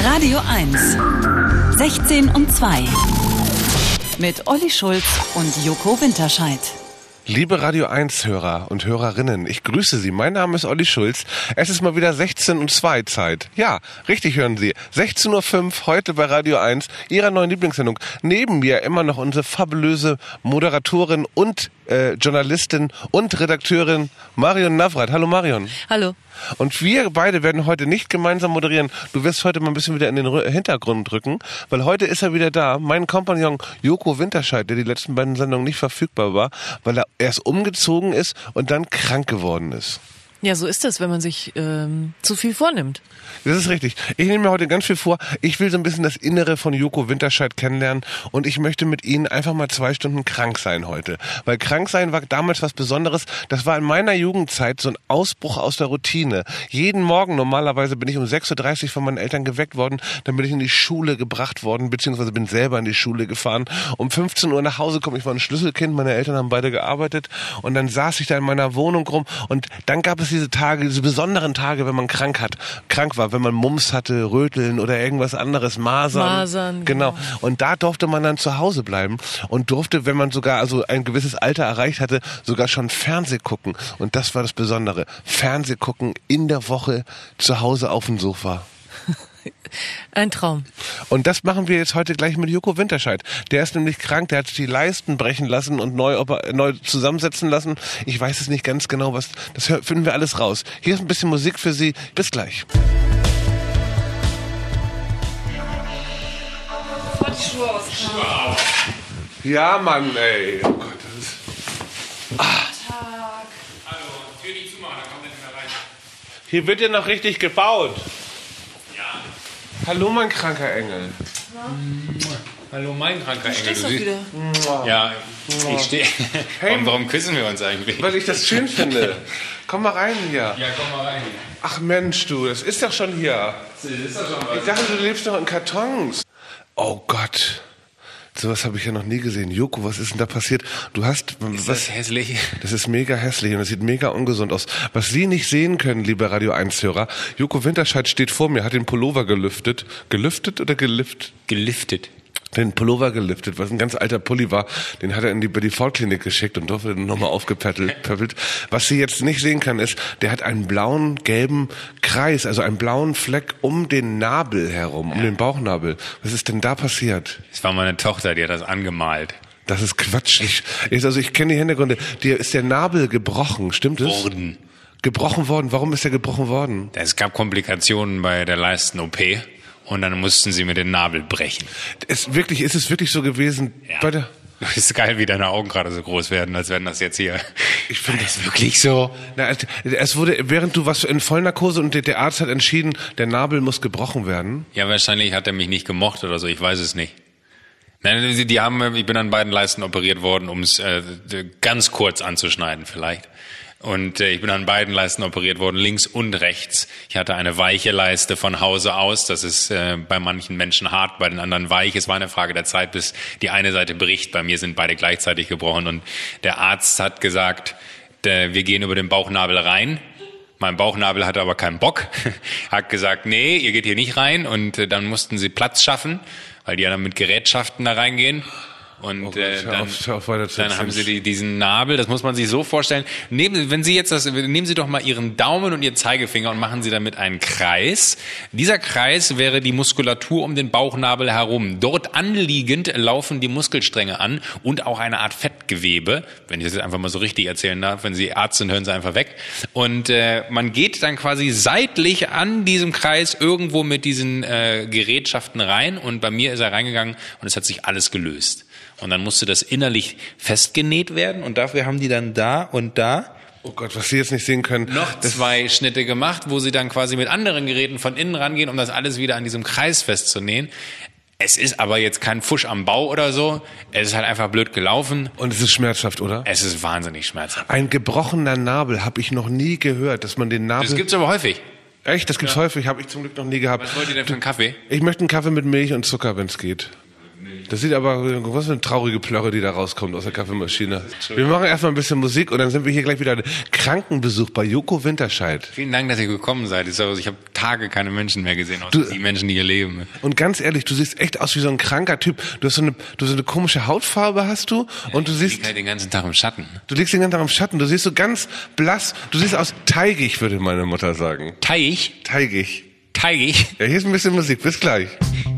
Radio 1. 16 und 2. Mit Olli Schulz und Joko Winterscheid. Liebe Radio 1-Hörer und Hörerinnen, ich grüße Sie. Mein Name ist Olli Schulz. Es ist mal wieder 16 und 2 Zeit. Ja, richtig hören Sie. 16.05 Uhr heute bei Radio 1, Ihrer neuen Lieblingssendung. Neben mir immer noch unsere fabulöse Moderatorin und Journalistin und Redakteurin Marion Navrat. Hallo Marion. Hallo. Und wir beide werden heute nicht gemeinsam moderieren. Du wirst heute mal ein bisschen wieder in den Hintergrund rücken, weil heute ist er wieder da. Mein Kompagnon Joko Winterscheid, der die letzten beiden Sendungen nicht verfügbar war, weil er erst umgezogen ist und dann krank geworden ist. Ja, so ist das, wenn man sich zu viel vornimmt. Das ist richtig. Ich nehme mir heute ganz viel vor. Ich will so ein bisschen das Innere von Joko Winterscheid kennenlernen und ich möchte mit Ihnen einfach mal 2 Stunden krank sein heute. Weil krank sein war damals was Besonderes. Das war in meiner Jugendzeit so ein Ausbruch aus der Routine. Jeden Morgen normalerweise bin ich um 6.30 Uhr von meinen Eltern geweckt worden. Dann bin ich in die Schule gebracht worden, beziehungsweise bin selber in die Schule gefahren. Um 15 Uhr nach Hause komme ich, war ein Schlüsselkind. Meine Eltern haben beide gearbeitet und dann saß ich da in meiner Wohnung rum und dann gab es diese Tage, diese besonderen Tage, wenn man krank war, wenn man Mumps hatte, Röteln oder irgendwas anderes, Masern. Genau. Und da durfte man dann zu Hause bleiben und durfte, wenn man sogar also ein gewisses Alter erreicht hatte, sogar schon Fernseh gucken. Und das war das Besondere. Fernseh gucken in der Woche zu Hause auf dem Sofa. Ein Traum. Und das machen wir jetzt heute gleich mit Joko Winterscheid. Der ist nämlich krank, der hat sich die Leisten brechen lassen und neu zusammensetzen lassen. Ich weiß es nicht ganz genau, was. Das finden wir alles raus. Hier ist ein bisschen Musik für Sie. Bis gleich. Die Schuhe aus. Ja, Mann, ey. Oh Gott, das ist. Tag. Hallo, Tür nicht zumachen, da kommt er nicht mehr rein. Hier wird ja noch richtig gebaut. Ja. Hallo, mein kranker Engel. Hallo, mein kranker Engel. Stehst du wieder? Ja, ich stehe. Hey, warum küssen wir uns eigentlich? Weil ich das schön finde. Komm mal rein hier. Ja, komm mal rein. Ach Mensch, du, das ist doch schon hier. Das ist doch schon was. Ich dachte, du lebst noch in Kartons. Oh Gott. Sowas habe ich ja noch nie gesehen. Joko, was ist denn da passiert? Du hast... Ist das hässlich? Das ist mega hässlich und das sieht mega ungesund aus. Was Sie nicht sehen können, liebe Radio 1-Hörer, Joko Winterscheid steht vor mir, hat den Pullover gelüftet. Gelüftet oder geliftet? Geliftet. Den Pullover geliftet, was ein ganz alter Pulli war, den hat er in die Klinik geschickt und durfte dann nochmal aufgepöppelt. Was Sie jetzt nicht sehen können, ist, der hat einen blauen, gelben Kreis, also einen blauen Fleck um den Nabel herum, um den Bauchnabel. Was ist denn da passiert? Es war meine Tochter, die hat das angemalt. Das ist Quatsch. Ich kenne die Hintergründe. Dir ist der Nabel gebrochen, stimmt es? Gebrochen worden. Warum ist er gebrochen worden? Es gab Komplikationen bei der Leisten-OP. Und dann mussten sie mir den Nabel brechen. Ist es wirklich so gewesen? Ja. Das ist geil, wie deine Augen gerade so groß werden, als wären das jetzt hier. Ich finde das wirklich so. Na, es wurde, während du was in Vollnarkose und der Arzt hat entschieden, der Nabel muss gebrochen werden. Ja, wahrscheinlich hat er mich nicht gemocht oder so, ich weiß es nicht. Nein, ich bin an beiden Leisten operiert worden, um es ganz kurz anzuschneiden vielleicht. Und ich bin an beiden Leisten operiert worden, links und rechts. Ich hatte eine weiche Leiste von Hause aus. Das ist bei manchen Menschen hart, bei den anderen weich. Es war eine Frage der Zeit, bis die eine Seite bricht. Bei mir sind beide gleichzeitig gebrochen. Und der Arzt hat gesagt, wir gehen über den Bauchnabel rein. Mein Bauchnabel hatte aber keinen Bock. Hat gesagt, nee, ihr geht hier nicht rein. Und dann mussten sie Platz schaffen, weil die ja dann mit Gerätschaften da reingehen. Und dann haben sie diesen Nabel, das muss man sich so vorstellen. Nehmen Sie doch mal Ihren Daumen und Ihren Zeigefinger und machen Sie damit einen Kreis. Dieser Kreis wäre die Muskulatur um den Bauchnabel herum. Dort anliegend laufen die Muskelstränge an und auch eine Art Fettgewebe. Wenn ich das jetzt einfach mal so richtig erzählen darf, wenn Sie Arzt sind, hören Sie einfach weg. Und man geht dann quasi seitlich an diesem Kreis irgendwo mit diesen Gerätschaften rein. Und bei mir ist er reingegangen und es hat sich alles gelöst. Und dann musste das innerlich festgenäht werden und dafür haben die dann da und da Oh Gott, was Sie jetzt nicht sehen können. Noch 2 Schnitte gemacht, wo sie dann quasi mit anderen Geräten von innen rangehen, um das alles wieder an diesem Kreis festzunähen. Es ist aber jetzt kein Fusch am Bau oder so. Es ist halt einfach blöd gelaufen. Und es ist schmerzhaft, oder? Es ist wahnsinnig schmerzhaft. Ein gebrochener Nabel habe ich noch nie gehört, dass man den Nabel... Das gibt's aber häufig. Echt? Das gibt's häufig, habe ich zum Glück noch nie gehabt. Was wollt ihr denn für einen Kaffee? Ich möchte einen Kaffee mit Milch und Zucker, wenn es geht. Das sieht aber, was für eine traurige Plörre, die da rauskommt aus der Kaffeemaschine. Wir machen erstmal ein bisschen Musik und dann sind wir hier gleich wieder Krankenbesuch bei Joko Winterscheid. Vielen Dank, dass ihr gekommen seid. Ich habe Tage keine Menschen mehr gesehen, außer die Menschen, die hier leben. Und ganz ehrlich, du siehst echt aus wie so ein kranker Typ. Du hast so eine komische Hautfarbe hast du und du siehst... Ich liege halt den ganzen Tag im Schatten. Du liegst den ganzen Tag im Schatten. Du siehst so ganz blass. Du siehst aus teigig, würde meine Mutter sagen. Teigig? Teigig. Teigig? Ja, hier ist ein bisschen Musik. Bis gleich.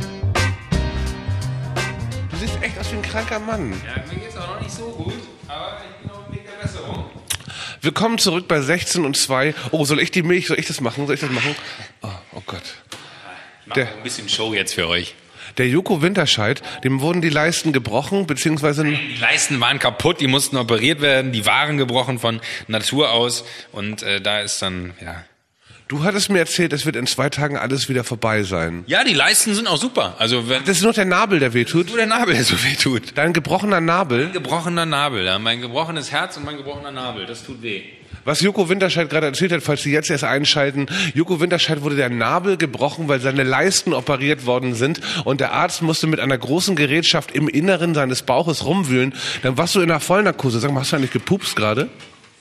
Du siehst echt aus wie ein kranker Mann. Ja, mir geht's auch noch nicht so gut, aber ich bin auf dem Weg der Besserung. Willkommen zurück bei 16 und 2. Oh, soll ich das machen? Oh Gott. Ich mache ein bisschen Show jetzt für euch. Der Joko Winterscheid, dem wurden die Leisten gebrochen, beziehungsweise... Die Leisten waren kaputt, die mussten operiert werden, die waren gebrochen von Natur aus und da ist dann, ja... Du hattest mir erzählt, es wird in 2 Tagen alles wieder vorbei sein. Ja, die Leisten sind auch super. Also wenn das ist nur der Nabel, der wehtut? nur der Nabel, der so wehtut. Dein gebrochener Nabel? Mein gebrochener Nabel, ja. Mein gebrochenes Herz und mein gebrochener Nabel, das tut weh. Was Joko Winterscheid gerade erzählt hat, falls Sie jetzt erst einschalten, Joko Winterscheid wurde der Nabel gebrochen, weil seine Leisten operiert worden sind und der Arzt musste mit einer großen Gerätschaft im Inneren seines Bauches rumwühlen. Dann warst du in einer Vollnarkose. Sag mal, hast du eigentlich gepupst gerade?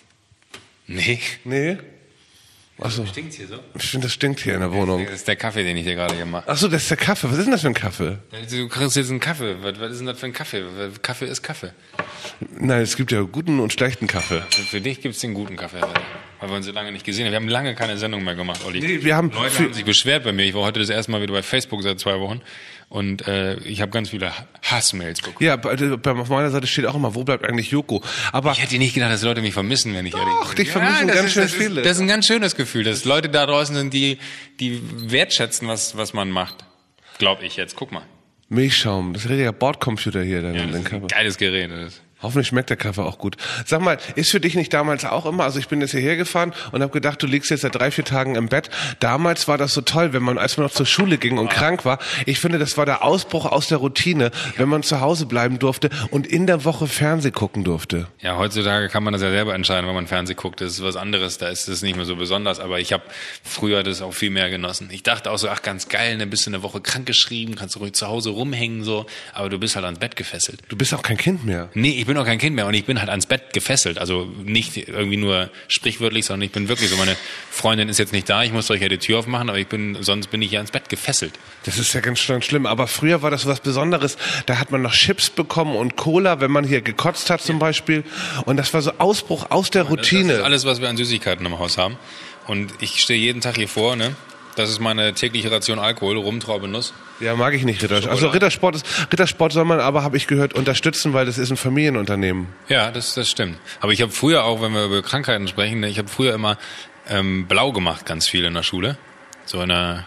Nee. Nee? Achso. Stinkt's hier so? Ich finde, das stinkt hier in der Wohnung. Das ist der Kaffee, den ich dir gerade gemacht habe. Achso, das ist der Kaffee. Was ist denn das für ein Kaffee? Du kriegst jetzt einen Kaffee. Was ist denn das für ein Kaffee? Kaffee ist Kaffee. Nein, es gibt ja guten und schlechten Kaffee. Für dich gibt's den guten Kaffee, weil wir uns so lange nicht gesehen haben. Wir haben lange keine Sendung mehr gemacht, Olli. Nee, Leute haben sich beschwert bei mir. Ich war heute das erste Mal wieder bei Facebook seit 2 Wochen. Und ich habe ganz viele Hassmails bekommen. Ja, auf meiner Seite steht auch immer, wo bleibt eigentlich Joko? Aber ich hätte nicht gedacht, dass Leute mich vermissen, wenn ich ehrlich bin. Doch, dich vermissen ganz schön viele. Das ist ein ganz schönes Gefühl, dass Leute da draußen sind, die wertschätzen, was man macht. Glaub ich jetzt. Guck mal. Milchschaum, das ist ein richtiger Bordcomputer hier. Das ist ein geiles Gerät. Das. Hoffentlich schmeckt der Kaffee auch gut. Sag mal, ist für dich nicht damals auch immer, also ich bin jetzt hierher gefahren und habe gedacht, du liegst jetzt seit 3-4 Tagen im Bett. Damals war das so toll, als man noch zur Schule ging und krank war. Ich finde, das war der Ausbruch aus der Routine, wenn man zu Hause bleiben durfte und in der Woche Fernseh gucken durfte. Ja, heutzutage kann man das ja selber entscheiden, wenn man Fernseh guckt. Das ist was anderes, da ist es nicht mehr so besonders. Aber ich habe früher das auch viel mehr genossen. Ich dachte auch so, ach ganz geil, dann bist du eine Woche krankgeschrieben, kannst du ruhig zu Hause rumhängen so. Aber du bist halt ans Bett gefesselt. Du bist auch kein Kind mehr. Nee, ich bin auch kein Kind mehr und ich bin halt ans Bett gefesselt. Also nicht irgendwie nur sprichwörtlich, sondern ich bin wirklich so. Meine Freundin ist jetzt nicht da, ich muss euch ja die Tür aufmachen, aber sonst bin ich ja ans Bett gefesselt. Das ist ja ganz schlimm. Aber früher war das was Besonderes. Da hat man noch Chips bekommen und Cola, wenn man hier gekotzt hat zum Beispiel. Und das war so Ausbruch aus der Routine. Das ist alles, was wir an Süßigkeiten im Haus haben. Und ich stehe jeden Tag hier vor, ne? Das ist meine tägliche Ration Alkohol, Rum, Traube, Nuss. Ja, mag ich nicht Rittersport. Also Rittersport soll man aber, habe ich gehört, unterstützen, weil das ist ein Familienunternehmen. Ja, das stimmt. Aber ich habe früher auch, wenn wir über Krankheiten sprechen, ich habe früher immer blau gemacht, ganz viel in der Schule. So in der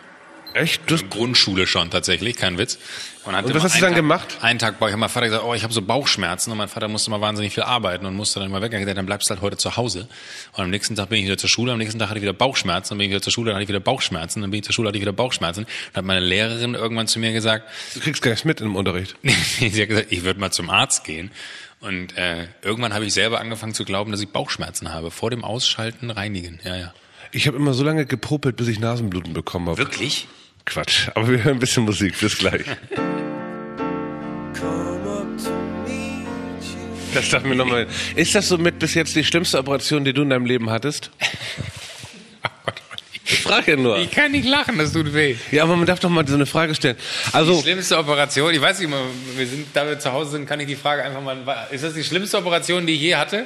Grundschule schon tatsächlich, kein Witz. Und was hast du dann gemacht? Einen Tag, ich habe meinem Vater gesagt, ich habe so Bauchschmerzen und mein Vater musste mal wahnsinnig viel arbeiten und musste dann mal weg. Er hat gesagt, dann bleibst du halt heute zu Hause. Und am nächsten Tag bin ich wieder zur Schule, am nächsten Tag hatte ich wieder Bauchschmerzen, dann bin ich wieder zur Schule, dann hatte ich wieder Bauchschmerzen, dann bin ich zur Schule, hatte ich wieder Bauchschmerzen. Dann hat meine Lehrerin irgendwann zu mir gesagt, du kriegst gar nichts mit im Unterricht. Sie hat gesagt, ich würde mal zum Arzt gehen. Und irgendwann habe ich selber angefangen zu glauben, dass ich Bauchschmerzen habe. Vor dem Ausschalten reinigen. Ja. Ich habe immer so lange gepopelt, bis ich Nasenbluten bekommen habe. Wirklich? Quatsch, aber wir hören ein bisschen Musik. Bis gleich. Das darf mir nochmal. Ist das somit bis jetzt die schlimmste Operation, die du in deinem Leben hattest? Ich frage ja nur. Ich kann nicht lachen, das tut weh. Ja, aber man darf doch mal so eine Frage stellen. Also, die schlimmste Operation, ich weiß nicht mal, da wir zu Hause sind, kann ich die Frage einfach mal, ist das die schlimmste Operation, die ich je hatte?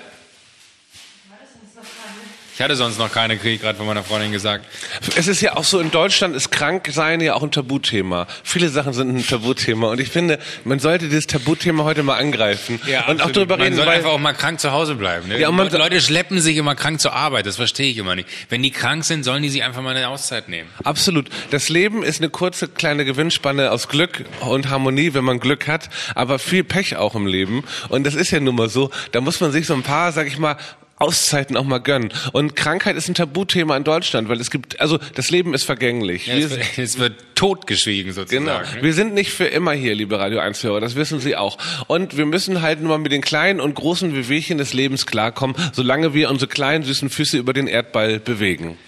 Ich hatte sonst noch keine, kriege ich gerade von meiner Freundin gesagt. Es ist ja auch so, in Deutschland ist Kranksein ja auch ein Tabuthema. Viele Sachen sind ein Tabuthema und ich finde, man sollte dieses Tabuthema heute mal angreifen und auch darüber reden. Man soll einfach auch mal krank zu Hause bleiben. Ne? Ja, Leute schleppen sich immer krank zur Arbeit, das verstehe ich immer nicht. Wenn die krank sind, sollen die sich einfach mal eine Auszeit nehmen. Absolut. Das Leben ist eine kurze, kleine Gewinnspanne aus Glück und Harmonie, wenn man Glück hat, aber viel Pech auch im Leben. Und das ist ja nun mal so, da muss man sich so ein paar, sag ich mal, Auszeiten auch mal gönnen. Und Krankheit ist ein Tabuthema in Deutschland, weil das Leben ist vergänglich. Ja, es wird totgeschwiegen sozusagen. Genau. Wir sind nicht für immer hier, liebe Radio 1-Hörer, das wissen Sie auch. Und wir müssen halt nur mal mit den kleinen und großen Wehwehchen des Lebens klarkommen, solange wir unsere kleinen, süßen Füße über den Erdball bewegen.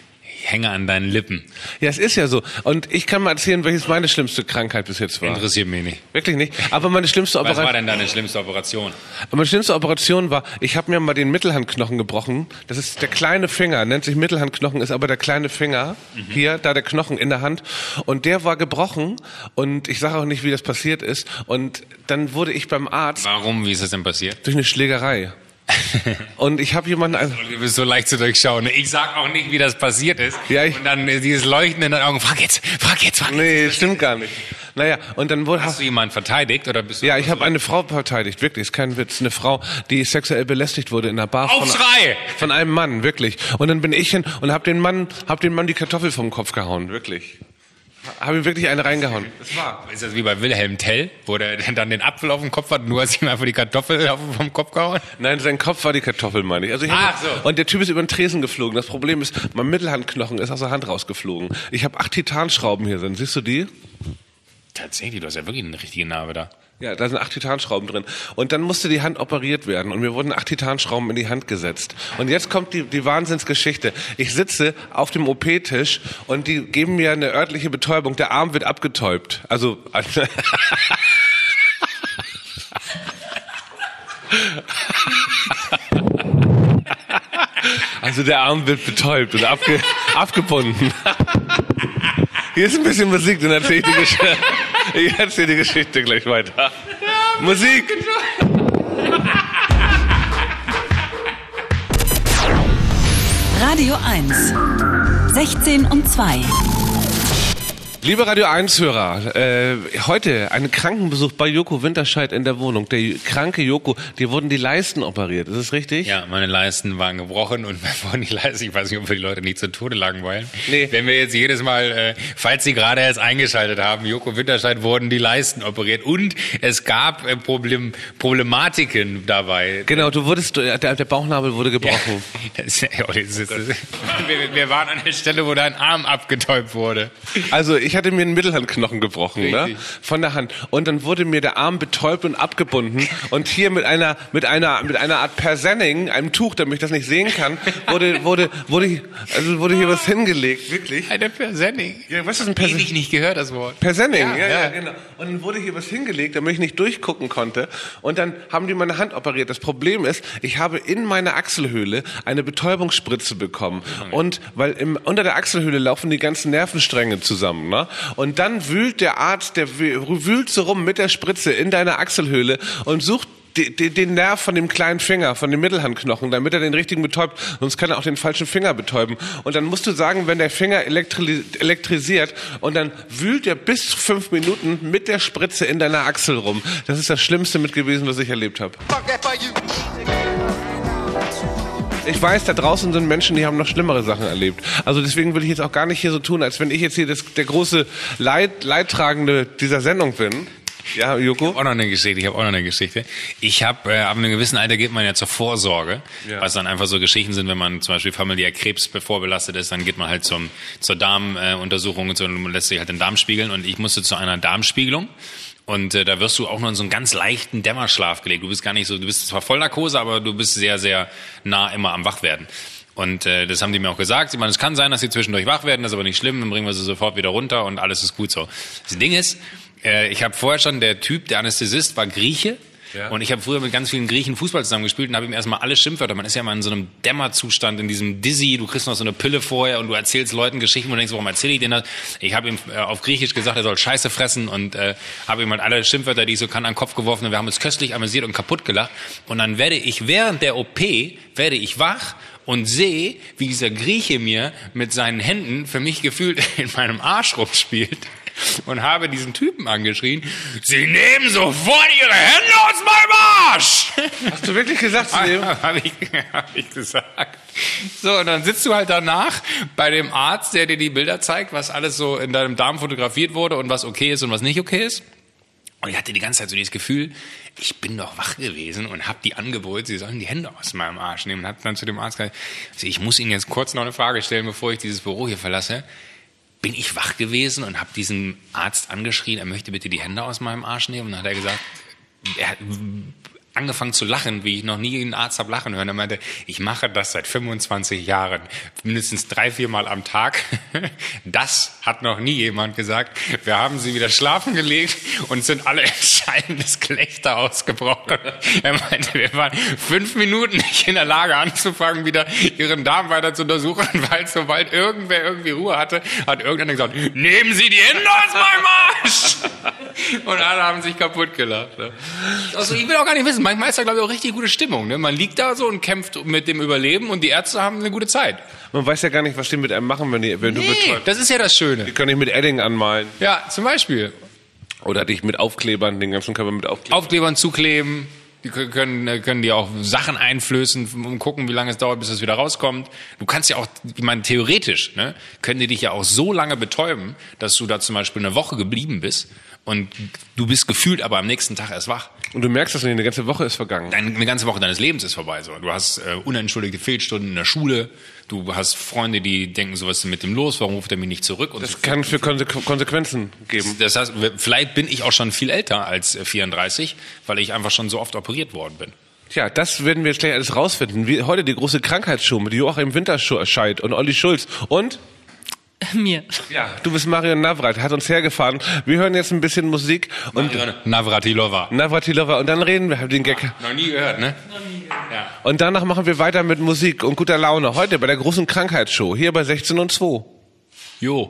Ich hänge an deinen Lippen. Ja, es ist ja so. Und ich kann mal erzählen, welches meine schlimmste Krankheit bis jetzt war. Interessiert mich nicht. Wirklich nicht. Aber meine schlimmste Was war denn deine schlimmste Operation? Meine schlimmste Operation war, ich habe mir mal den Mittelhandknochen gebrochen. Das ist der kleine Finger, nennt sich Mittelhandknochen, ist aber der kleine Finger. Hier, da der Knochen in der Hand. Und der war gebrochen. Und ich sage auch nicht, wie das passiert ist. Und dann wurde ich beim Arzt... Warum? Wie ist das denn passiert? Durch eine Schlägerei. Und ich habe jemanden... Du bist so leicht zu durchschauen. Ich sag auch nicht, wie das passiert ist. Ja, und dann dieses Leuchten in den Augen. Frag jetzt. Nee, stimmt gar nicht. Naja, und dann wurde... Hast du jemanden verteidigt oder bist du... Ja, ich habe eine Frau verteidigt, wirklich, ist kein Witz. Eine Frau, die sexuell belästigt wurde in einer Bar von einem Mann, wirklich. Und dann bin ich hin und hab dem Mann die Kartoffel vom Kopf gehauen, wirklich. Habe ihm wirklich eine reingehauen. Das war. Ist das wie bei Wilhelm Tell, wo der dann den Apfel auf dem Kopf hat und du hast ihm einfach die Kartoffel vom Kopf gehauen? Nein, sein Kopf war die Kartoffel, meine ich. Also so. Und der Typ ist über den Tresen geflogen. Das Problem ist, mein Mittelhandknochen ist aus der Hand rausgeflogen. Ich habe 8 Titanschrauben hier drin. Siehst du die? Tatsächlich, du hast ja wirklich eine richtige Narbe da. Ja, da sind 8 Titanschrauben drin. Und dann musste die Hand operiert werden. Und mir wurden 8 Titanschrauben in die Hand gesetzt. Und jetzt kommt die Wahnsinnsgeschichte. Ich sitze auf dem OP-Tisch und die geben mir eine örtliche Betäubung. Der Arm wird abgetäubt. Also... Also der Arm wird betäubt und abgebunden. Hier ist ein bisschen Musik, dann erzähle ich die Geschichte. Ich erzähle die Geschichte gleich weiter. Ja, Musik! Radio 1. 16 und 2. Liebe Radio 1-Hörer, heute einen Krankenbesuch bei Joko Winterscheid in der Wohnung. Der kranke Joko, dir wurden die Leisten operiert, ist das richtig? Ja, meine Leisten waren gebrochen und bevor die Leisten, ich weiß nicht, ob wir die Leute nicht zu Tode langweilen. Nee. Wenn wir jetzt jedes Mal, falls Sie gerade erst eingeschaltet haben, Joko Winterscheid wurden die Leisten operiert und es gab Problematiken dabei. Genau, der Bauchnabel wurde gebrochen. Ja, wir waren an der Stelle, wo dein Arm abgetäubt wurde. Also ich hatte mir einen Mittelhandknochen gebrochen, ne? Von der Hand. Und dann wurde mir der Arm betäubt und abgebunden. Und hier mit einer Art Persenning, einem Tuch, damit ich das nicht sehen kann, wurde hier was hingelegt, wirklich. Eine Persenning? Ja, was ist ein Persenning? Ewig nicht gehört, das Wort. Persenning, ja, genau. Und dann wurde hier was hingelegt, damit ich nicht durchgucken konnte. Und dann haben die meine Hand operiert. Das Problem ist, ich habe in meiner Achselhöhle eine Betäubungsspritze bekommen. Und weil unter der Achselhöhle laufen die ganzen Nervenstränge zusammen, ne? Und dann wühlt der Arzt, der wühlt so rum mit der Spritze in deiner Achselhöhle und sucht den Nerv von dem kleinen Finger, von dem Mittelhandknochen, damit er den richtigen betäubt, sonst kann er auch den falschen Finger betäuben. Und dann musst du sagen, wenn der Finger elektrisiert und dann wühlt er bis 5 Minuten mit der Spritze in deiner Achsel rum. Das ist das Schlimmste mit gewesen, was ich erlebt habe. Ich weiß, da draußen sind Menschen, die haben noch schlimmere Sachen erlebt. Also deswegen will ich jetzt auch gar nicht hier so tun, als wenn ich jetzt hier der große Leidtragende dieser Sendung bin. Ja, Joko? Ich habe auch noch eine Geschichte. Ich habe, ab einem gewissen Alter geht man ja zur Vorsorge, was dann einfach so Geschichten sind, wenn man zum Beispiel familiär Krebs vorbelastet ist, dann geht man halt zur Darmuntersuchung und so, und lässt sich halt den Darm spiegeln. Und ich musste zu einer Darmspiegelung. Und da wirst du auch nur in so einen ganz leichten Dämmerschlaf gelegt. Du bist gar nicht so, du bist zwar Vollnarkose, aber du bist sehr, sehr nah immer am Wachwerden. Und das haben die mir auch gesagt. Ich meine, es kann sein, dass sie zwischendurch wach werden, das ist aber nicht schlimm, dann bringen wir sie sofort wieder runter und alles ist gut so. Das Ding ist, ich habe vorher schon, der Anästhesist war Grieche. Ja. Und ich habe früher mit ganz vielen Griechen Fußball zusammengespielt und habe ihm erstmal alle Schimpfwörter. Man ist ja immer in so einem Dämmerzustand, in diesem Dizzy. Du kriegst noch so eine Pille vorher und du erzählst Leuten Geschichten und du denkst, warum erzähle ich denen das? Ich habe ihm auf Griechisch gesagt, er soll Scheiße fressen und habe ihm halt alle Schimpfwörter, die ich so kann, an den Kopf geworfen. Und wir haben uns köstlich amüsiert und kaputt gelacht. Und dann werde ich während der OP wach und sehe, wie dieser Grieche mir mit seinen Händen für mich gefühlt in meinem Arsch rumspielt. Und habe diesen Typen angeschrien, Sie nehmen sofort Ihre Hände aus meinem Arsch! Hast du wirklich gesagt zu dem? Hab ich gesagt. So, und dann sitzt du halt danach bei dem Arzt, der dir die Bilder zeigt, was alles so in deinem Darm fotografiert wurde und was okay ist und was nicht okay ist. Und ich hatte die ganze Zeit so dieses Gefühl, ich bin doch wach gewesen und habe die angeboten, sie sollen die Hände aus meinem Arsch nehmen. Und habe dann zu dem Arzt gesagt, ich muss Ihnen jetzt kurz noch eine Frage stellen, bevor ich dieses Büro hier verlasse. Bin ich wach gewesen und habe diesen Arzt angeschrien, er möchte bitte die Hände aus meinem Arsch nehmen. Und dann hat er gesagt, angefangen zu lachen, wie ich noch nie einen Arzt habe lachen hören. Er meinte, ich mache das seit 25 Jahren, mindestens 3-4 Mal am Tag. Das hat noch nie jemand gesagt. Wir haben sie wieder schlafen gelegt und sind alle in schallendes Gelächter ausgebrochen. Er meinte, wir waren 5 Minuten nicht in der Lage anzufangen, wieder ihren Darm weiter zu untersuchen, weil sobald irgendwer irgendwie Ruhe hatte, hat irgendeiner gesagt, nehmen Sie die Hände aus meinem Arsch! Und alle haben sich kaputt gelacht. Ne? Also ich will auch gar nicht wissen, manchmal ist da, glaube ich, auch richtig gute Stimmung. Ne? Man liegt da so und kämpft mit dem Überleben und die Ärzte haben eine gute Zeit. Man weiß ja gar nicht, was die mit einem machen, wenn du betäubst. Das ist ja das Schöne. Die können dich mit Edding anmalen. Ja, zum Beispiel. Oder dich mit Aufklebern, den ganzen Körper mit Aufklebern zukleben. Die können dir auch Sachen einflößen und gucken, wie lange es dauert, bis es wieder rauskommt. Du kannst ja auch, ich meine, theoretisch, ne, können die dich ja auch so lange betäuben, dass du da zum Beispiel eine Woche geblieben bist und du bist gefühlt aber am nächsten Tag erst wach. Und du merkst das nicht, eine ganze Woche ist vergangen. Eine ganze Woche deines Lebens ist vorbei. So. Du hast unentschuldigte Fehlstunden in der Schule. Du hast Freunde, die denken, so was ist mit dem los, warum ruft er mich nicht zurück? Und das so kann für Konsequenzen geben. Das heißt, vielleicht bin ich auch schon viel älter als 34, weil ich einfach schon so oft operiert worden bin. Tja, das werden wir jetzt gleich alles rausfinden. Wie heute die große Krankheitsshow mit Joachim Winterscheid und Olli Schulz und mir. Ja, du bist Marion Navrat, hat uns hergefahren. Wir hören jetzt ein bisschen Musik und Navratilova. Und dann reden wir den Gag. Noch nie gehört, ne? Noch nie gehört. Ja. Und danach machen wir weiter mit Musik und guter Laune. Heute bei der großen Krankheitsshow, hier bei 16 und 2. Jo.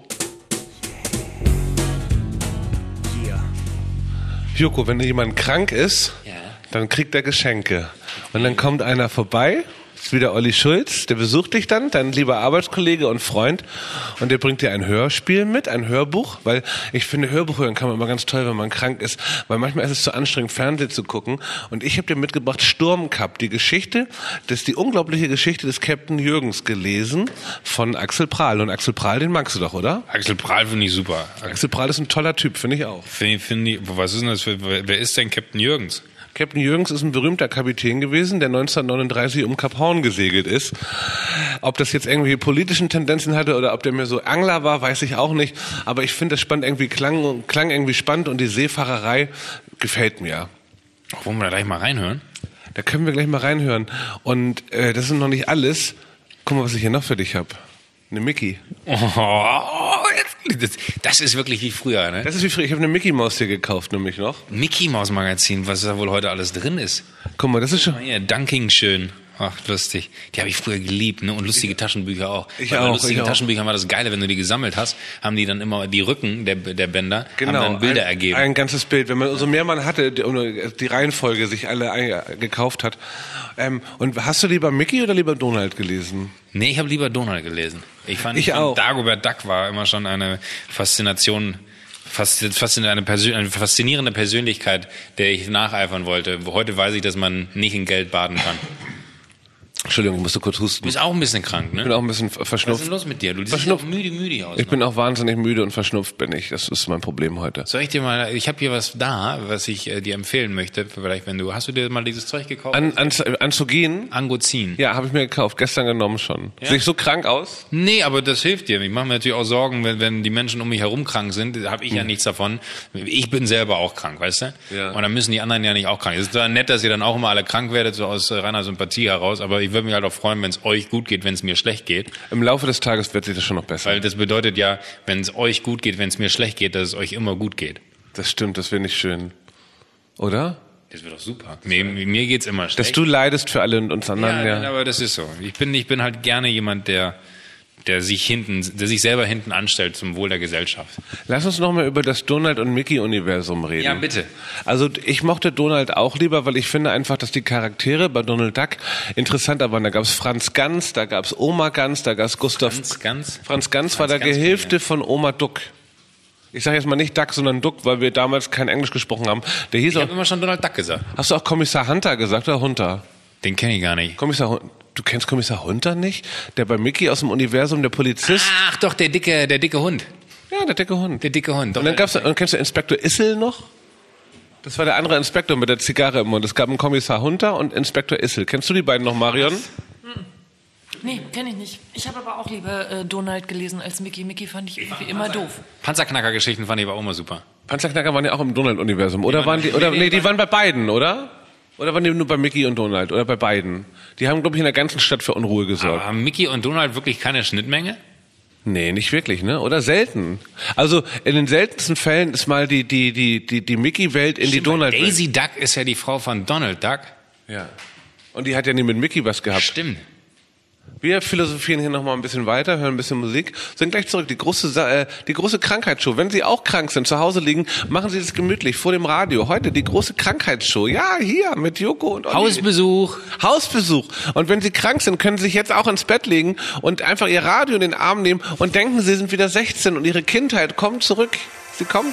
Joko, wenn jemand krank ist, dann kriegt er Geschenke. Und dann kommt einer vorbei, ist wieder Olli Schulz, der besucht dich dann, dein lieber Arbeitskollege und Freund, und der bringt dir ein Hörspiel mit, ein Hörbuch, weil ich finde, Hörbuch hören kann man immer ganz toll, wenn man krank ist, weil manchmal ist es zu anstrengend, Fernsehen zu gucken. Und ich habe dir mitgebracht Sturmcup, die unglaubliche Geschichte des Captain Jürgens gelesen von Axel Prahl. Und Axel Prahl, den magst du doch, oder? Axel Prahl finde ich super. Axel Prahl ist ein toller Typ, finde ich auch. Was ist denn das wer ist denn Captain Jürgens? Captain Jürgens ist ein berühmter Kapitän gewesen, der 1939 um Kap Horn gesegelt ist. Ob das jetzt irgendwie politischen Tendenzen hatte oder ob der mehr so Angler war, weiß ich auch nicht. Aber ich finde, das spannend irgendwie klang irgendwie spannend und die Seefahrerei gefällt mir. Wollen wir da gleich mal reinhören? Da können wir gleich mal reinhören. Und das ist noch nicht alles. Guck mal, was ich hier noch für dich habe. Eine Mickey. Das ist wirklich wie früher, ne? Das ist wie früher. Ich habe eine Mickey Maus hier gekauft, nämlich noch. Mickey Maus Magazin, was da wohl heute alles drin ist. Guck mal, das ist schon... Ja, Dunking schön. Ach, lustig. Die habe ich früher geliebt, ne? Und lustige Taschenbücher auch. Ich Bei auch. lustigen Taschenbüchern war das Geile, wenn du die gesammelt hast, haben die dann immer die Rücken der Bänder, haben dann Bilder ergeben. Ein ganzes Bild. Wenn man so mehr man hatte, die Reihenfolge sich alle gekauft hat. Und hast du lieber Mickey oder lieber Donald gelesen? Nee, ich habe lieber Donald gelesen. Ich fand Dagobert Duck war immer schon eine Faszination, eine faszinierende Persönlichkeit, der ich nacheifern wollte. Heute weiß ich, dass man nicht in Geld baden kann. Entschuldigung, musst du kurz husten. Du bist auch ein bisschen krank, ne? Ich bin auch ein bisschen verschnupft. Was ist denn los mit dir? Du siehst auch müde aus. Ich bin auch wahnsinnig müde und verschnupft bin ich. Das ist mein Problem heute. Soll ich dir mal, ich habe hier was da, was ich dir empfehlen möchte, vielleicht hast du dir mal dieses Zeug gekauft? Anzugehen? Angozin. Ja, habe ich mir gekauft, gestern genommen schon. Ja? Sehe ich so krank aus? Nee, aber das hilft dir. Ich mache mir natürlich auch Sorgen, wenn die Menschen um mich herum krank sind, habe ich ja nichts davon. Ich bin selber auch krank, weißt du? Ja. Und dann müssen die anderen ja nicht auch krank. Es ist zwar nett, dass ihr dann auch immer alle krank werdet, so aus reiner Sympathie heraus, aber ich würde mich halt auch freuen, wenn es euch gut geht, wenn es mir schlecht geht. Im Laufe des Tages wird sich das schon noch besser. Weil das bedeutet ja, wenn es euch gut geht, wenn es mir schlecht geht, dass es euch immer gut geht. Das stimmt, das wäre nicht schön. Oder? Das wird doch super. Mir geht's immer schlecht. Dass du leidest für alle und uns anderen. Ja, aber das ist so. Ich bin halt gerne jemand, der sich selber hinten anstellt zum Wohl der Gesellschaft. Lass uns noch mal über das Donald und Mickey Universum reden. Ja, bitte. Also ich mochte Donald auch lieber, weil ich finde einfach, dass die Charaktere bei Donald Duck interessanter waren. Da gab's Franz Gans, da gab's Oma Gans, da gab's Gustav. Franz Gans war der Gehilfte von Oma Duck. Ich sage jetzt mal nicht Duck, sondern Duck, weil wir damals kein Englisch gesprochen haben. Ich habe immer schon Donald Duck gesagt. Hast du auch Kommissar Hunter gesagt oder Hunter? Den kenne ich gar nicht. Du kennst Kommissar Hunter nicht? Der bei Mickey aus dem Universum, der Polizist? Ach doch, der dicke Hund. Ja, der dicke Hund. Der dicke Hund. Und dann kennst du Inspektor Issel noch? Das war der andere Inspektor mit der Zigarre im Mund. Es gab einen Kommissar Hunter und Inspektor Issel. Kennst du die beiden noch, Marion? Nee, kenne ich nicht. Ich habe aber auch lieber Donald gelesen als Mickey. Mickey fand ich irgendwie immer doof. Panzerknacker-Geschichten fand ich aber auch immer super. Panzerknacker waren ja auch im Donald-Universum, oder? Die waren bei beiden, oder? Oder waren die nur bei Mickey und Donald? Oder bei beiden? Die haben, glaube ich, in der ganzen Stadt für Unruhe gesorgt. Aber haben Mickey und Donald wirklich keine Schnittmenge? Nee, nicht wirklich, ne? Oder selten. Also in den seltensten Fällen ist mal die Mickey-Welt in die Donald-Welt. Daisy Duck ist ja die Frau von Donald Duck. Ja. Und die hat ja nie mit Mickey was gehabt. Stimmt. Wir philosophieren hier nochmal ein bisschen weiter, hören ein bisschen Musik, sind gleich zurück. Die große Krankheitsshow. Wenn Sie auch krank sind, zu Hause liegen, machen Sie das gemütlich vor dem Radio. Heute die große Krankheitsshow. Ja, hier mit Joko und Olli. Hausbesuch. Und wenn Sie krank sind, können Sie sich jetzt auch ins Bett legen und einfach Ihr Radio in den Arm nehmen und denken, Sie sind wieder 16 und Ihre Kindheit kommt zurück. Sie kommt.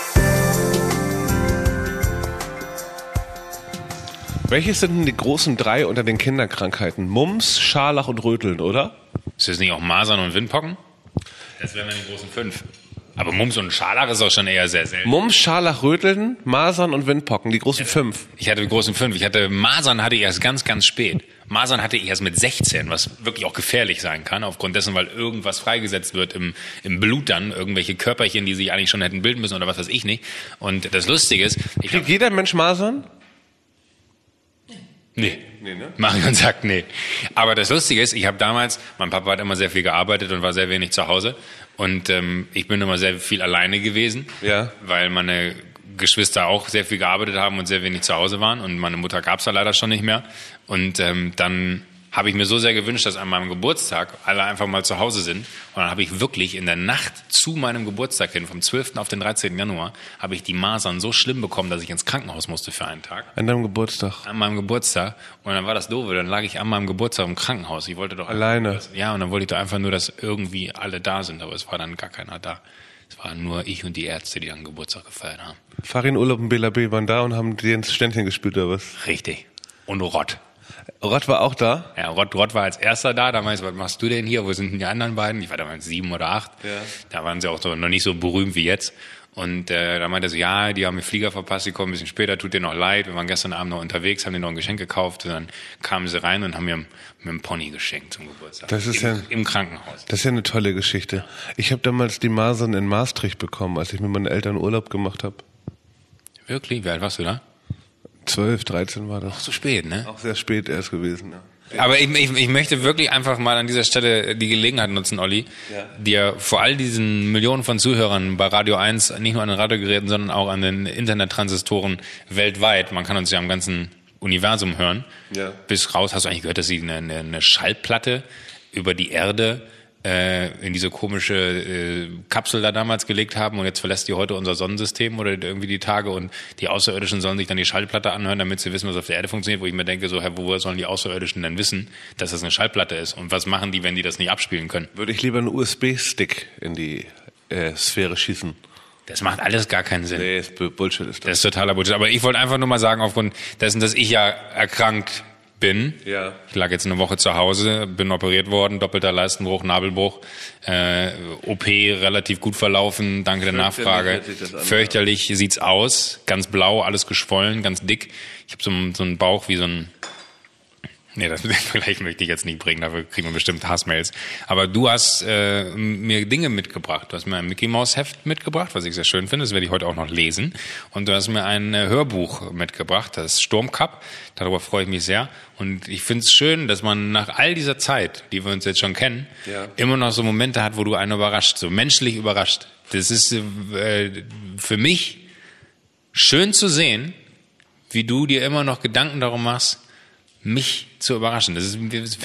Welches sind denn die großen 3 unter den Kinderkrankheiten? Mumps, Scharlach und Röteln, oder? Ist das nicht auch Masern und Windpocken? Das wären dann die großen 5. Aber Mumps und Scharlach ist auch schon eher sehr selten. Mumps, Scharlach, Röteln, Masern und Windpocken, die großen 5. Ich hatte die großen 5. Masern hatte ich erst ganz, ganz spät. Masern hatte ich erst mit 16, was wirklich auch gefährlich sein kann, aufgrund dessen, weil irgendwas freigesetzt wird im Blut dann, irgendwelche Körperchen, die sich eigentlich schon hätten bilden müssen oder was weiß ich nicht. Und das Lustige ist... Kriegt jeder Mensch Masern? Nee, ne? Marion sagt nee. Aber das Lustige ist, ich habe damals, mein Papa hat immer sehr viel gearbeitet und war sehr wenig zu Hause. Und ich bin immer sehr viel alleine gewesen, weil meine Geschwister auch sehr viel gearbeitet haben und sehr wenig zu Hause waren. Und meine Mutter gab's da leider schon nicht mehr. Und dann habe ich mir so sehr gewünscht, dass an meinem Geburtstag alle einfach mal zu Hause sind. Und dann habe ich wirklich in der Nacht zu meinem Geburtstag hin, vom 12. auf den 13. Januar, habe ich die Masern so schlimm bekommen, dass ich ins Krankenhaus musste für einen Tag. An deinem Geburtstag? An meinem Geburtstag. Und dann war das doof, dann lag ich an meinem Geburtstag im Krankenhaus. Ich wollte doch... Alleine? Und dann wollte ich doch einfach nur, dass irgendwie alle da sind. Aber es war dann gar keiner da. Es waren nur ich und die Ärzte, die an Geburtstag gefeiert haben. Farin, Urlaub und Bela B. waren da und haben dir ins Ständchen gespielt, oder was? Richtig. Und Rott. Rott war auch da? Ja, Rott war als erster da. Damals, was machst du denn hier? Wo sind denn die anderen beiden? Ich war damals 7 oder 8. Ja. Da waren sie auch so, noch nicht so berühmt wie jetzt. Und da meinte er so, ja, die haben mir Flieger verpasst, die kommen ein bisschen später, tut dir noch leid. Wir waren gestern Abend noch unterwegs, haben dir noch ein Geschenk gekauft. Und dann kamen sie rein und haben mir einen Pony geschenkt zum Geburtstag. Das ist im Krankenhaus. Das ist ja eine tolle Geschichte. Ich habe damals die Masern in Maastricht bekommen, als ich mit meinen Eltern Urlaub gemacht habe. Wirklich? Wie alt warst du da? 12, 13 war das. Auch so spät, ne? Auch sehr spät erst gewesen, ja. Aber ich möchte wirklich einfach mal an dieser Stelle die Gelegenheit nutzen, Olli, dir vor all diesen Millionen von Zuhörern bei Radio 1, nicht nur an den Radiogeräten, sondern auch an den Internettransistoren weltweit, man kann uns ja am ganzen Universum hören, bis raus, hast du eigentlich gehört, dass sie eine Schallplatte über die Erde in diese komische Kapsel da damals gelegt haben und jetzt verlässt die heute unser Sonnensystem oder irgendwie die Tage und die Außerirdischen sollen sich dann die Schallplatte anhören, damit sie wissen, was auf der Erde funktioniert, wo ich mir denke, so, woher sollen die Außerirdischen denn wissen, dass das eine Schallplatte ist und was machen die, wenn die das nicht abspielen können? Würde ich lieber einen USB-Stick in die Sphäre schießen. Das macht alles gar keinen Sinn. Nee, ist Bullshit ist das. Das ist totaler Bullshit. Aber ich wollte einfach nur mal sagen, aufgrund dessen, dass ich ja erkrankt bin. Ja. Ich lag jetzt eine Woche zu Hause, bin operiert worden, doppelter Leistenbruch, Nabelbruch, OP relativ gut verlaufen, danke der Nachfrage. Fürchterlich sieht's aus, ganz blau, alles geschwollen, ganz dick. Ich habe so einen Bauch wie so ein... Nee, das vielleicht möchte ich jetzt nicht bringen, dafür kriegen wir bestimmt Hassmails. Aber du hast mir Dinge mitgebracht. Du hast mir ein Mickey-Maus-Heft mitgebracht, was ich sehr schön finde, das werde ich heute auch noch lesen. Und du hast mir ein Hörbuch mitgebracht, das Sturmcup. Darüber freue ich mich sehr. Und ich finde es schön, dass man nach all dieser Zeit, die wir uns jetzt schon kennen, immer noch so Momente hat, wo du einen überrascht, so menschlich überrascht. Das ist für mich schön zu sehen, wie du dir immer noch Gedanken darum machst, mich zu überraschen. Das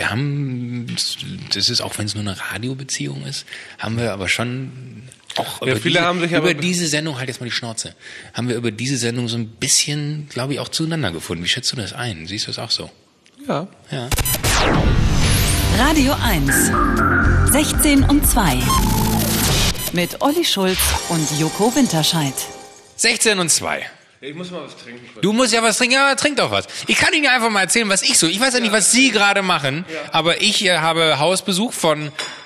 ist auch wenn es nur eine Radiobeziehung ist, haben wir aber schon auch über diese Sendung, halt jetzt mal die Schnauze, haben wir über diese Sendung so ein bisschen, glaube ich, auch zueinander gefunden. Wie schätzt du das ein? Siehst du das auch so? Ja. Radio 1, 16 und 2 mit Olli Schulz und Joko Winterscheid. 16 und 2. Ich muss mal was trinken. Du musst ja was trinken, ja, trink doch was. Ich kann Ihnen ja einfach mal erzählen, was ich weiß ja nicht, was Sie gerade machen, aber ich habe Hausbesuch von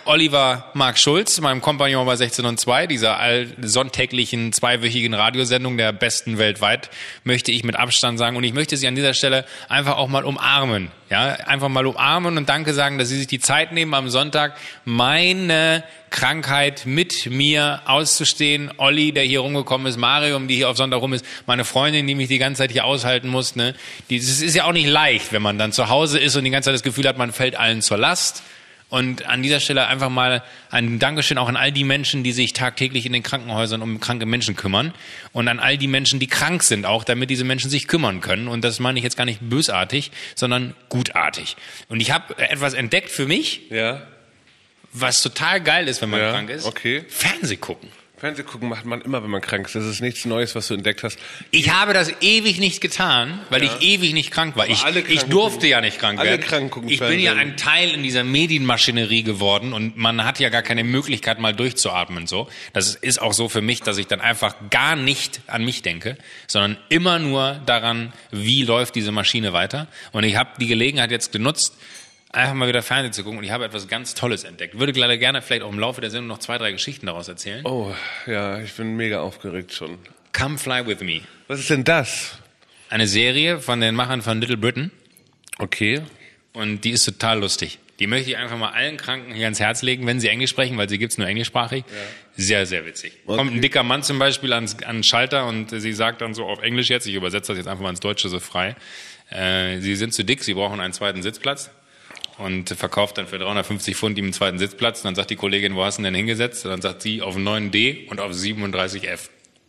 Oliver Mark Schulz, meinem Kompagnon bei 16 und 2, dieser sonntäglichen, zweiwöchigen Radiosendung der besten weltweit, möchte ich mit Abstand sagen. Und ich möchte Sie an dieser Stelle einfach auch mal umarmen. Ja, einfach mal umarmen und Danke sagen, dass Sie sich die Zeit nehmen, am Sonntag meine Krankheit mit mir auszustehen. Olli, der hier rumgekommen ist, Marium, die hier auf Sonntag rum ist, meine Freundin, die mich die ganze Zeit hier aushalten muss. Ne? Das ist ja auch nicht leicht, wenn man dann zu Hause ist und die ganze Zeit das Gefühl hat, man fällt allen zur Last. Und an dieser Stelle einfach mal ein Dankeschön auch an all die Menschen, die sich tagtäglich in den Krankenhäusern um kranke Menschen kümmern. Und an all die Menschen, die krank sind auch, damit diese Menschen sich kümmern können. Und das meine ich jetzt gar nicht bösartig, sondern gutartig. Und ich habe etwas entdeckt für mich, was total geil ist, wenn man krank ist. Okay. Fernseh gucken. Fernseh gucken macht man immer, wenn man krank ist. Das ist nichts Neues, was du entdeckt hast. Ich habe das ewig nicht getan, weil ich ewig nicht krank war. Ich durfte ja nicht krank werden. Ich bin ja ein Teil in dieser Medienmaschinerie geworden und man hat ja gar keine Möglichkeit, mal durchzuatmen. So, das ist auch so für mich, dass ich dann einfach gar nicht an mich denke, sondern immer nur daran, wie läuft diese Maschine weiter. Und ich habe die Gelegenheit jetzt genutzt, einfach mal wieder Fernsehen zu gucken und ich habe etwas ganz Tolles entdeckt. Würde leider gerne vielleicht auch im Laufe der Sendung noch 2, 3 Geschichten daraus erzählen. Oh, ja, ich bin mega aufgeregt schon. Come Fly With Me. Was ist denn das? Eine Serie von den Machern von Little Britain. Okay. Und die ist total lustig. Die möchte ich einfach mal allen Kranken hier ans Herz legen, wenn sie Englisch sprechen, weil sie gibt's nur englischsprachig. Ja. Sehr, sehr witzig. Okay. Kommt ein dicker Mann zum Beispiel an den Schalter und sie sagt dann so auf Englisch jetzt, ich übersetze das jetzt einfach mal ins Deutsche so frei, Sie sind zu dick, Sie brauchen einen zweiten Sitzplatz. Und verkauft dann für 350 Pfund ihm einen zweiten Sitzplatz. Und dann sagt die Kollegin, wo hast du ihn denn hingesetzt? Und dann sagt sie, auf 9D und auf 37F.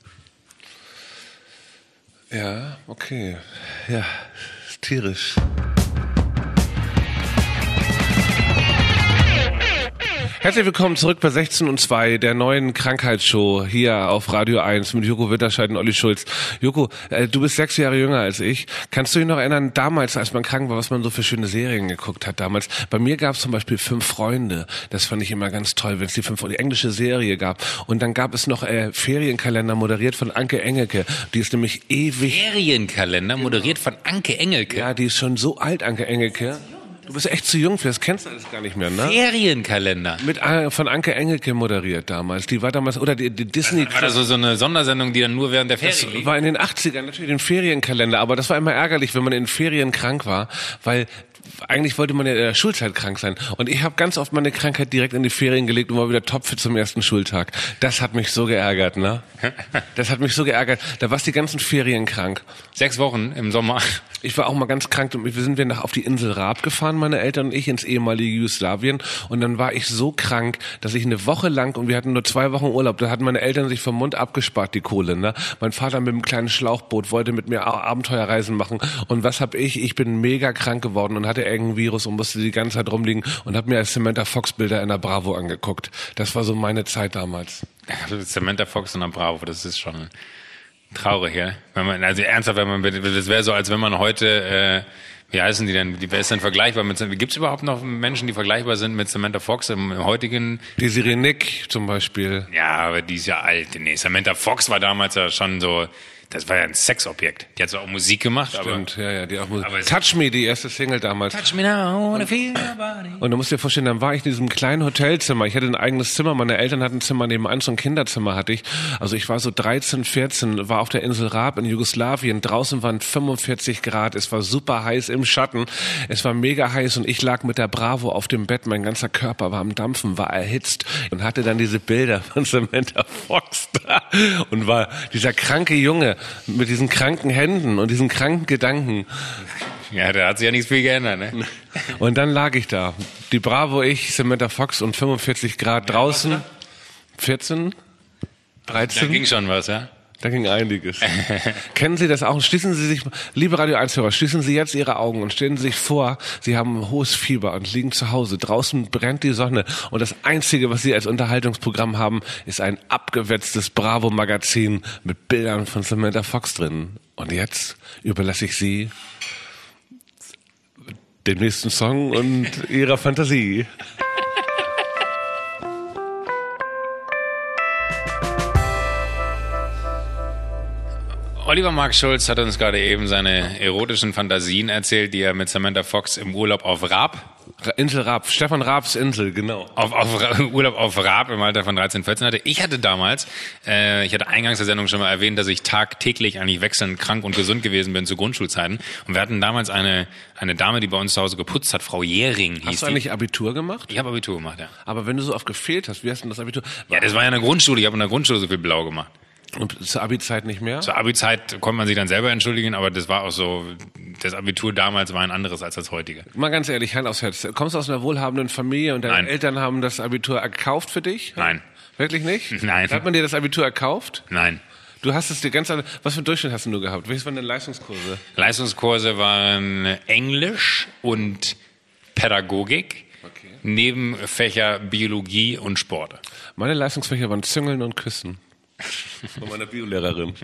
Ja, okay. Ja, ist tierisch. Herzlich willkommen zurück bei 16 und 2, der neuen Krankheitsshow hier auf Radio 1 mit Joko Winterscheid und Olli Schulz. Joko, du bist 6 Jahre jünger als ich. Kannst du dich noch erinnern, damals, als man krank war, was man so für schöne Serien geguckt hat damals? Bei mir gab es zum Beispiel 5 Freunde. Das fand ich immer ganz toll, wenn es die englische Serie gab. Und dann gab es noch Ferienkalender, moderiert von Anke Engelke. Die ist nämlich ewig... Ferienkalender, moderiert von Anke Engelke? Ja, die ist schon so alt, Anke Engelke. Du bist echt zu jung für das, kennst du alles gar nicht mehr, ne? Ferienkalender. Von Anke Engelke moderiert damals. Die war damals, oder die Disney... War das so eine Sondersendung, die dann nur während der Ferien lief? Das war in den 80ern natürlich den Ferienkalender, aber das war immer ärgerlich, wenn man in Ferien krank war, weil eigentlich wollte man ja in der Schulzeit krank sein. Und ich habe ganz oft meine Krankheit direkt in die Ferien gelegt und war wieder topfit zum ersten Schultag. Das hat mich so geärgert, ne? Das hat mich so geärgert. Da warst die ganzen Ferien krank. 6 Wochen im Sommer. Ich war auch mal ganz krank. Wir sind auf die Insel Raab gefahren, meine Eltern und ich, ins ehemalige Jugoslawien. Und dann war ich so krank, dass ich eine Woche lang, und wir hatten nur 2 Wochen Urlaub, da hatten meine Eltern sich vom Mund abgespart, die Kohle, ne? Mein Vater mit einem kleinen Schlauchboot wollte mit mir Abenteuerreisen machen. Und was hab ich? Ich bin mega krank geworden und hatte irgendein Virus und musste die ganze Zeit rumliegen und habe mir als Samantha Fox Bilder in der Bravo angeguckt. Das war so meine Zeit damals. Samantha Fox in der Bravo, das ist schon traurig, ja. Wenn man, also ernsthaft, das wäre so, als wenn man heute, wie heißen die denn? Wer ist denn vergleichbar mit? Gibt es überhaupt noch Menschen, die vergleichbar sind mit Samantha Fox im heutigen? Die Desiree Nick zum Beispiel. Ja, aber die ist ja alt. Nee, Samantha Fox war damals ja schon so. Das war ja ein Sexobjekt. Die hat zwar auch Musik gemacht, Stimmt, ja, die auch Musik. Touch Me, die erste Single damals. Touch Me Now, wanna feel your body. Und du musst dir vorstellen, dann war ich in diesem kleinen Hotelzimmer. Ich hatte ein eigenes Zimmer. Meine Eltern hatten ein Zimmer nebenan, so ein Kinderzimmer hatte ich. Also ich war so 13, 14, war auf der Insel Raab in Jugoslawien. Draußen waren 45 Grad. Es war super heiß im Schatten. Es war mega heiß und ich lag mit der Bravo auf dem Bett. Mein ganzer Körper war am Dampfen, war erhitzt und hatte dann diese Bilder von Samantha Fox da und war dieser kranke Junge mit diesen kranken Händen und diesen kranken Gedanken. Ja, da hat sich ja nichts viel geändert, ne? Und dann lag ich da. Die Bravo, ich, Samantha Fox und 45 Grad draußen. 14? 13? Da ging schon was, ja? Da ging einiges. Kennen Sie das auch? Schließen Sie sich, liebe Radio 1-Hörer, schließen Sie jetzt Ihre Augen und stellen Sie sich vor, Sie haben ein hohes Fieber und liegen zu Hause. Draußen brennt die Sonne und das Einzige, was Sie als Unterhaltungsprogramm haben, ist ein abgewetztes Bravo-Magazin mit Bildern von Samantha Fox drin. Und jetzt überlasse ich Sie dem nächsten Song und Ihrer Fantasie. Oliver Mark Schulz hat uns gerade eben seine erotischen Fantasien erzählt, die er mit Samantha Fox im Urlaub auf Raab Insel Raab, Stefan Raabs Insel, genau. Urlaub auf Raab im Alter von 13, 14 hatte. Ich hatte damals, ich hatte eingangs der Sendung schon mal erwähnt, dass ich tagtäglich eigentlich wechselnd krank und gesund gewesen bin zu Grundschulzeiten. Und wir hatten damals eine Dame, die bei uns zu Hause geputzt hat, Frau Jähring hieß die. Hast du eigentlich Abitur gemacht? Ich habe Abitur gemacht, ja. Aber wenn du so oft gefehlt hast, wie hast du denn das Abitur? Ja, das war ja eine Grundschule. Ich habe in der Grundschule so viel blau gemacht. Und zur Abi-Zeit nicht mehr? Zur Abi-Zeit konnte man sich dann selber entschuldigen, aber das war auch so, das Abitur damals war ein anderes als das heutige. Mal ganz ehrlich, Hand aufs Herz. Kommst du aus einer wohlhabenden Familie und deine Nein. Eltern haben das Abitur erkauft für dich? Nein. Wirklich nicht? Nein. Hat man dir das Abitur erkauft? Nein. Du hast es dir ganz anders. Was für einen Durchschnitt hast du gehabt? Welches waren deine Leistungskurse? Leistungskurse waren Englisch und Pädagogik, Okay. Nebenfächer Biologie und Sport. Meine Leistungsfächer waren Züngeln und Küssen. Von meiner Biolehrerin.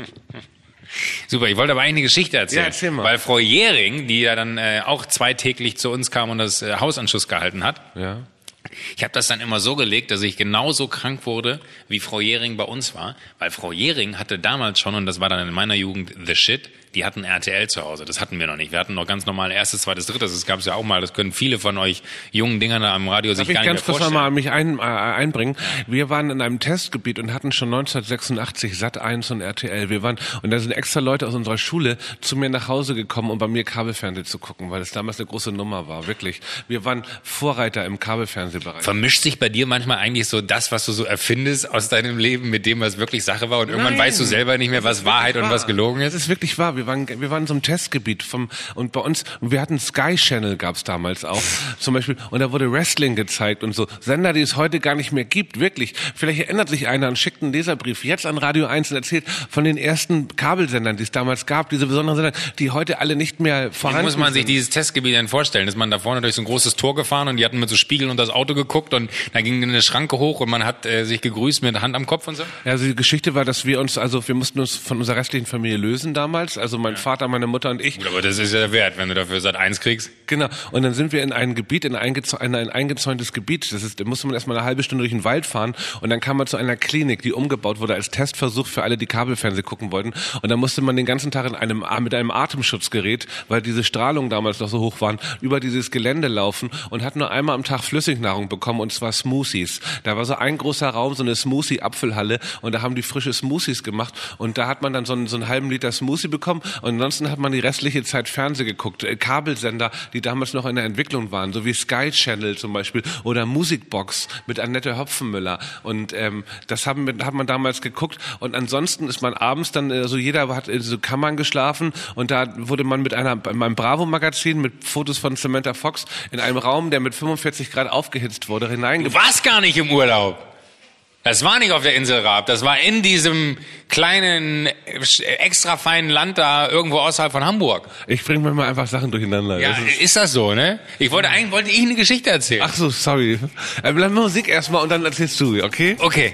Super, ich wollte aber eigentlich eine Geschichte erzählen. Ja, erzähl mal. Weil Frau Jähring, die ja dann auch zweitäglich zu uns kam und das Hausanschluss gehalten hat, Ja. ich habe das dann immer so gelegt, dass ich genauso krank wurde, wie Frau Jähring bei uns war. Weil Frau Jähring hatte damals schon, und das war dann in meiner Jugend the shit, die hatten RTL zu Hause. Das hatten wir noch nicht. Wir hatten noch ganz normal erstes, zweites, drittes. Das gab es ja auch mal. Das können viele von euch jungen Dingern da am Radio sich gar nicht mehr vorstellen. Darf ich ganz kurz mal mich einbringen? Wir waren in einem Testgebiet und hatten schon 1986 Sat.1 und RTL. Und da sind extra Leute aus unserer Schule zu mir nach Hause gekommen, um bei mir Kabelfernsehen zu gucken, weil es damals eine große Nummer war. Wirklich. Wir waren Vorreiter im Kabelfernsehbereich. Vermischt sich bei dir manchmal eigentlich so das, was du so erfindest aus deinem Leben mit dem, was wirklich Sache war? Und irgendwann weißt du selber nicht mehr, was Wahrheit und was gelogen ist? Das ist wirklich wahr. Wir waren in so einem Testgebiet und bei uns, wir hatten Sky Channel, gab's damals auch, zum Beispiel, und da wurde Wrestling gezeigt und so. Sender, die es heute gar nicht mehr gibt, wirklich. Vielleicht erinnert sich einer und schickt einen Leserbrief jetzt an Radio 1 und erzählt von den ersten Kabelsendern, die es damals gab, diese besonderen Sender, die heute alle nicht mehr vorhanden sind. Wie muss man sich dieses Testgebiet denn vorstellen? Ist man da vorne durch so ein großes Tor gefahren und die hatten mit so Spiegeln unter das Auto geguckt und da ging eine Schranke hoch und man hat sich gegrüßt mit Hand am Kopf und so? Ja, also die Geschichte war, dass wir mussten uns von unserer restlichen Familie lösen damals, also mein Vater, meine Mutter und ich. Gut, aber das ist ja wert, wenn du dafür Sat.1 kriegst. Genau. Und dann sind wir in ein Gebiet, in ein eingezäuntes Gebiet. Da musste man erstmal eine halbe Stunde durch den Wald fahren und dann kam man zu einer Klinik, die umgebaut wurde als Testversuch für alle, die Kabelfernsehen gucken wollten. Und dann musste man den ganzen Tag mit einem Atemschutzgerät, weil diese Strahlungen damals noch so hoch waren, über dieses Gelände laufen und hat nur einmal am Tag Flüssignahrung bekommen und zwar Smoothies. Da war so ein großer Raum, so eine Smoothie-Apfelhalle und da haben die frische Smoothies gemacht und da hat man dann so einen halben Liter Smoothie bekommen und ansonsten hat man die restliche Zeit Fernsehen geguckt. Kabelsender, die damals noch in der Entwicklung waren, so wie Sky Channel zum Beispiel oder Musikbox mit Annette Hopfenmüller. Und das hat man damals geguckt. Und ansonsten ist man abends dann, jeder hat in so Kammern geschlafen und da wurde man in einem Bravo-Magazin mit Fotos von Samantha Fox in einem Raum, der mit 45 Grad aufgehitzt wurde, Du warst gar nicht im Urlaub. Das war nicht auf der Insel Raab, das war in diesem kleinen, extra feinen Land da irgendwo außerhalb von Hamburg. Ich bringe manchmal einfach Sachen durcheinander. Ja, ist das so, ne? Wollte ich eine Geschichte erzählen. Ach so, sorry. Bleib Musik erstmal und dann erzählst du, okay? Okay.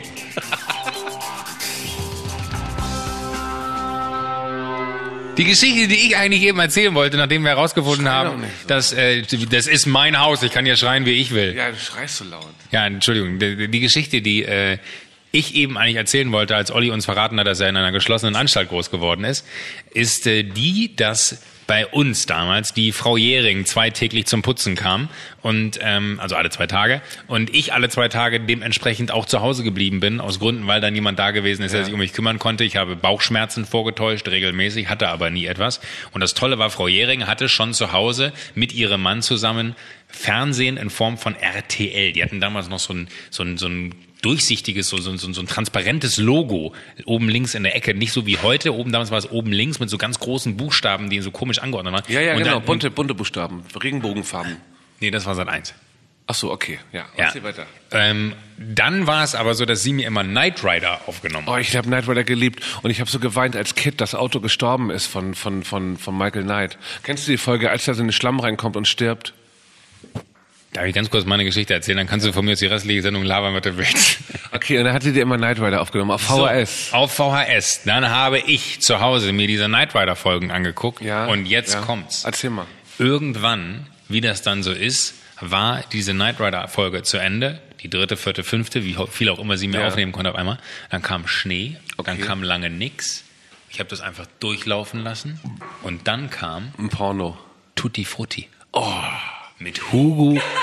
Die Geschichte, die ich eigentlich eben erzählen wollte, nachdem wir herausgefunden haben, das ist mein Haus, ich kann hier schreien, wie ich will. Ja, du schreist so laut. Ja, Entschuldigung. Die Geschichte, die ich eben eigentlich erzählen wollte, als Olli uns verraten hat, dass er in einer geschlossenen Anstalt groß geworden ist die, dass bei uns damals die Frau Jähring zweitäglich zum Putzen kam und also alle 2 Tage und ich alle 2 Tage dementsprechend auch zu Hause geblieben bin, aus Gründen, weil da niemand da gewesen ist, der sich um mich kümmern konnte. Ich habe Bauchschmerzen vorgetäuscht, regelmäßig, hatte aber nie etwas. Und das Tolle war, Frau Jähring hatte schon zu Hause mit ihrem Mann zusammen Fernsehen in Form von RTL. Die hatten damals noch so ein durchsichtiges, so ein transparentes Logo oben links in der Ecke, nicht so wie heute. Oben damals war es oben links mit so ganz großen Buchstaben, die so komisch angeordnet waren. Ja, und genau, dann, bunte Regenbogenfarben, Regenbogenfarben. Nee, das war Sat.1. Ach so, okay, ja. Erzähl weiter. Dann war es aber so, dass sie mir immer Knight Rider aufgenommen hat. Oh, ich habe Knight Rider geliebt und ich habe so geweint, als Kid das Auto gestorben ist von Michael Knight. Kennst du die Folge, als er so in den Schlamm reinkommt und stirbt? Darf ich ganz kurz meine Geschichte erzählen? Dann kannst du von mir aus die restliche Sendung labern, was du willst. Okay, und dann hat sie dir immer Knight Rider aufgenommen, auf VHS. So, auf VHS. Dann habe ich zu Hause mir diese Knight Rider Folgen angeguckt. Ja, und jetzt kommt's. Erzähl mal. Irgendwann, wie das dann so ist, war diese Knight Rider Folge zu Ende. Die 3., 4., 5., wie viel auch immer sie mir aufnehmen konnte auf einmal. Dann kam Schnee, dann kam lange nix. Ich habe das einfach durchlaufen lassen. Und dann kam ein Porno. Tutti Frutti. Oh. Mit Hugo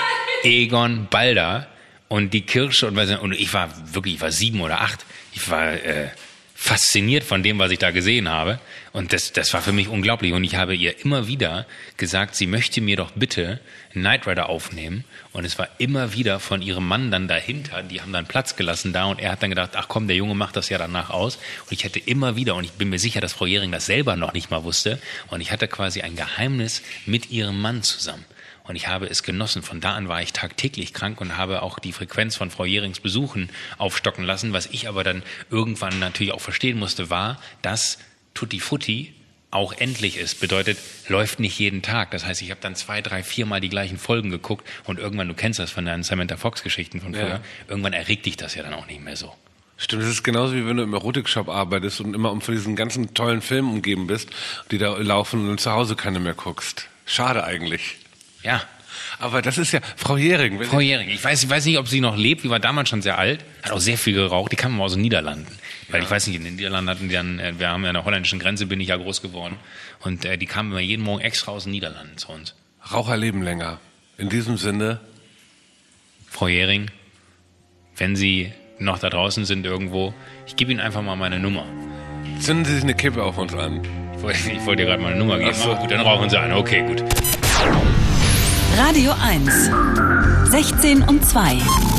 Egon Balder und die Kirsche und ich war 7 oder 8. Ich war fasziniert von dem, was ich da gesehen habe. Und das war für mich unglaublich. Und ich habe ihr immer wieder gesagt, sie möchte mir doch bitte Knight Rider aufnehmen. Und es war immer wieder von ihrem Mann dann dahinter. Die haben dann Platz gelassen da. Und er hat dann gedacht, ach komm, der Junge macht das ja danach aus. Und ich hätte immer wieder, und ich bin mir sicher, dass Frau Jähring das selber noch nicht mal wusste. Und ich hatte quasi ein Geheimnis mit ihrem Mann zusammen. Und ich habe es genossen. Von da an war ich tagtäglich krank und habe auch die Frequenz von Frau Jährings Besuchen aufstocken lassen. Was ich aber dann irgendwann natürlich auch verstehen musste, war, dass Tutti Frutti auch endlich ist. Bedeutet, läuft nicht jeden Tag. Das heißt, ich habe dann 2, 3, 4 Mal die gleichen Folgen geguckt und irgendwann, du kennst das von deinen Samantha Fox-Geschichten von früher, irgendwann erregt dich das ja dann auch nicht mehr so. Stimmt, das ist genauso wie wenn du im Erotikshop arbeitest und immer von diesen ganzen tollen Filmen umgeben bist, die da laufen und zu Hause keine mehr guckst. Schade eigentlich. Ja. Aber das ist ja Frau Jähring. Frau Jähring. Ich weiß nicht, ob sie noch lebt. Die war damals schon sehr alt. Hat auch sehr viel geraucht. Die kam mal aus den Niederlanden. Weil ich weiß nicht, in den Niederlanden hatten die dann, wir haben ja an der holländischen Grenze, bin ich ja groß geworden. Und die kamen immer jeden Morgen extra aus den Niederlanden zu uns. Raucher leben länger. In diesem Sinne. Frau Jähring, wenn Sie noch da draußen sind irgendwo, ich gebe Ihnen einfach mal meine Nummer. Zünden Sie sich eine Kippe auf uns an. Ich wollte dir gerade meine Nummer geben. Ach so. Aber gut, dann rauchen Sie eine. Okay, gut. Radio 1. 16 und 2.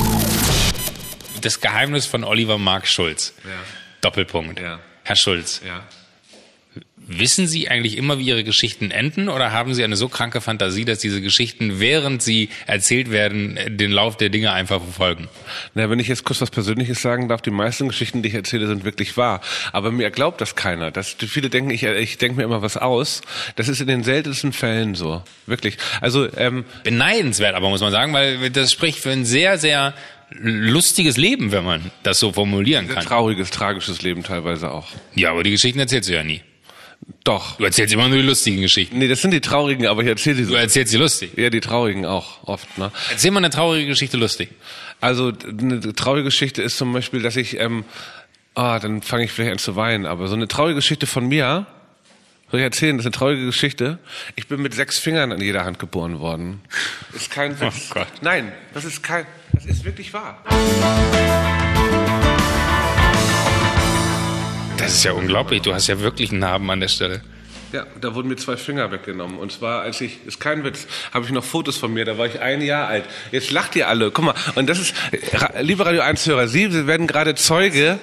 Das Geheimnis von Oliver Mark Schulz. Ja. Doppelpunkt. Ja. Herr Schulz, Ja. wissen Sie eigentlich immer, wie Ihre Geschichten enden, oder haben Sie eine so kranke Fantasie, dass diese Geschichten, während sie erzählt werden, den Lauf der Dinge einfach verfolgen? Na, wenn ich jetzt kurz was Persönliches sagen darf, die meisten Geschichten, die ich erzähle, sind wirklich wahr. Aber mir glaubt das keiner. Viele denken, ich denke mir immer was aus. Das ist in den seltensten Fällen so. Wirklich. Also, Beneidenswert aber, muss man sagen, weil das spricht für ein sehr, sehr lustiges Leben, wenn man das so formulieren sehr kann. trauriges, tragisches Leben teilweise auch. Ja, aber die Geschichten erzählst du ja nie. Doch. Du erzählst immer nur die lustigen Geschichten. Nee, das sind die traurigen, aber ich erzähle sie so. Du erzählst sie lustig. Ja, die traurigen auch oft, ne? Erzähl mal eine traurige Geschichte lustig. Also eine traurige Geschichte ist zum Beispiel, dass ich, dann fange ich vielleicht an zu weinen, aber so eine traurige Geschichte von mir, soll ich erzählen, das ist eine traurige Geschichte. Ich bin mit 6 Fingern an jeder Hand geboren worden. Ist kein Witz. Oh Gott. Nein, das ist wirklich wahr. Das ist ja unglaublich. Du hast ja wirklich einen Narben an der Stelle. Ja, da wurden mir 2 Finger weggenommen. Und zwar, ist kein Witz, habe ich noch Fotos von mir, da war ich 1 Jahr alt. Jetzt lacht ihr alle. Guck mal, und das ist, liebe Radio 1-Hörer, Sie werden gerade Zeuge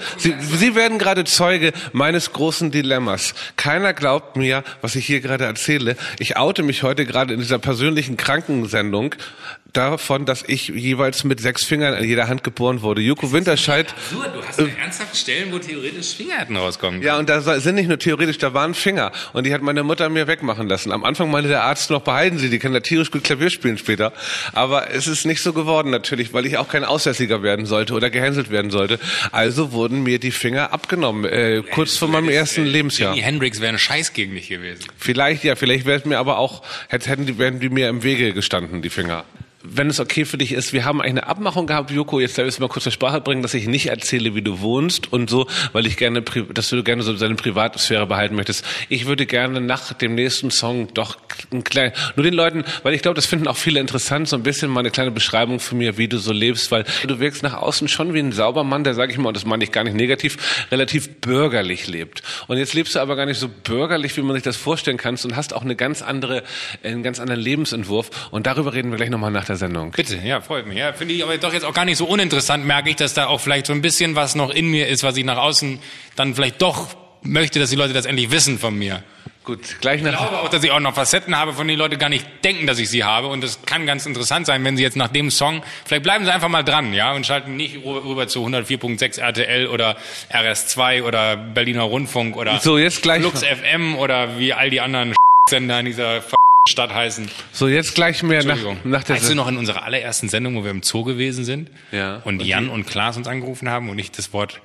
meines großen Dilemmas. Keiner glaubt mir, was ich hier gerade erzähle. Ich oute mich heute gerade in dieser persönlichen Krankensendung davon, dass ich jeweils mit 6 Fingern an jeder Hand geboren wurde. Joko Winterscheid. Absurd, du hast ja ernsthaft Stellen, wo theoretisch Finger hätten rauskommen können. Ja, und da sind nicht nur theoretisch, da waren Finger. Und die hat meine Mutter mir wegmachen lassen. Am Anfang meinte der Arzt noch, behalten Sie, die können da tierisch gut Klavier spielen später. Aber es ist nicht so geworden natürlich, weil ich auch kein Aussässiger werden sollte oder gehänselt werden sollte. Also wurden mir die Finger abgenommen, kurz vor meinem ersten Lebensjahr. Jimi Hendrix wäre ein Scheiß gegen dich gewesen. Vielleicht wäre es mir aber auch, wären die mir im Wege gestanden, die Finger. Wenn es okay für dich ist, wir haben eine Abmachung gehabt, Joko, jetzt darf ich es mal kurz zur Sprache bringen, dass ich nicht erzähle, wie du wohnst und so, weil ich gerne, dass du gerne so deine Privatsphäre behalten möchtest. Ich würde gerne nach dem nächsten Song doch nur den Leuten, weil ich glaube, das finden auch viele interessant, so ein bisschen mal eine kleine Beschreibung von mir, wie du so lebst, weil du wirkst nach außen schon wie ein Saubermann, der, sage ich mal, und das meine ich gar nicht negativ, relativ bürgerlich lebt. Und jetzt lebst du aber gar nicht so bürgerlich, wie man sich das vorstellen kann, und hast auch einen ganz anderen Lebensentwurf. Und darüber reden wir gleich nochmal nach der Sendung. Bitte, ja, freut mich. Ja, finde ich aber doch jetzt auch gar nicht so uninteressant, merke ich, dass da auch vielleicht so ein bisschen was noch in mir ist, was ich nach außen dann vielleicht doch möchte, dass die Leute das endlich wissen von mir. Gut, gleich nach. Ich glaube auch, dass ich auch noch Facetten habe, von denen die Leute gar nicht denken, dass ich sie habe. Und das kann ganz interessant sein, wenn sie jetzt nach dem Song, vielleicht bleiben sie einfach mal dran, ja, und schalten nicht rüber zu 104.6 RTL oder RS2 oder Berliner Rundfunk oder so, jetzt gleich Flux FM oder wie all die anderen Sender in dieser Stadt heißen. So, jetzt gleich mehr nach der Weißt du noch in unserer allerersten Sendung, wo wir im Zoo gewesen sind? Ja. Und Jan und Klaas uns angerufen haben und ich das Wort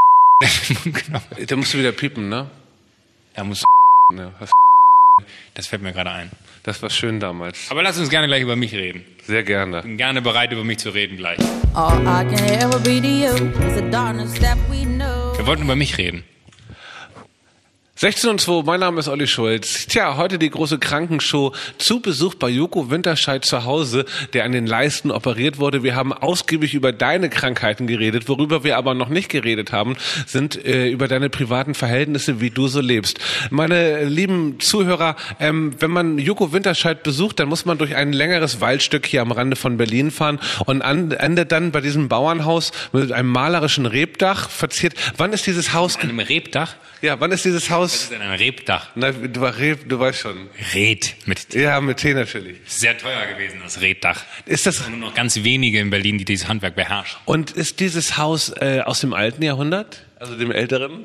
Da musst du wieder piepen, ne? Da muss Ja, das fällt mir gerade ein. das war schön damals. Aber lass uns gerne gleich über mich reden. Sehr gerne. Bin gerne bereit, über mich zu reden gleich. All I can ever be to you is the darkness that we know. Wir wollten über mich reden. 16:02, mein Name ist Olli Schulz. Tja, heute die große Krankenshow zu Besuch bei Joko Winterscheid zu Hause, der an den Leisten operiert wurde. Wir haben ausgiebig über deine Krankheiten geredet. Worüber wir aber noch nicht geredet haben, sind über deine privaten Verhältnisse, wie du so lebst. Meine lieben Zuhörer, wenn man Joko Winterscheid besucht, dann muss man durch ein längeres Waldstück hier am Rande von Berlin fahren und endet dann bei diesem Bauernhaus mit einem malerischen Rebdach verziert. Wann ist dieses Haus... Einem Rebdach? Ja, wann ist dieses Haus... Was ist denn ein Rebdach? Na, du weißt schon. Red mit T. Ja, mit T natürlich. Sehr teuer gewesen, das Reddach. Ist das nur noch ganz wenige in Berlin, die dieses Handwerk beherrschen. Und ist dieses Haus aus dem alten Jahrhundert? Also dem älteren?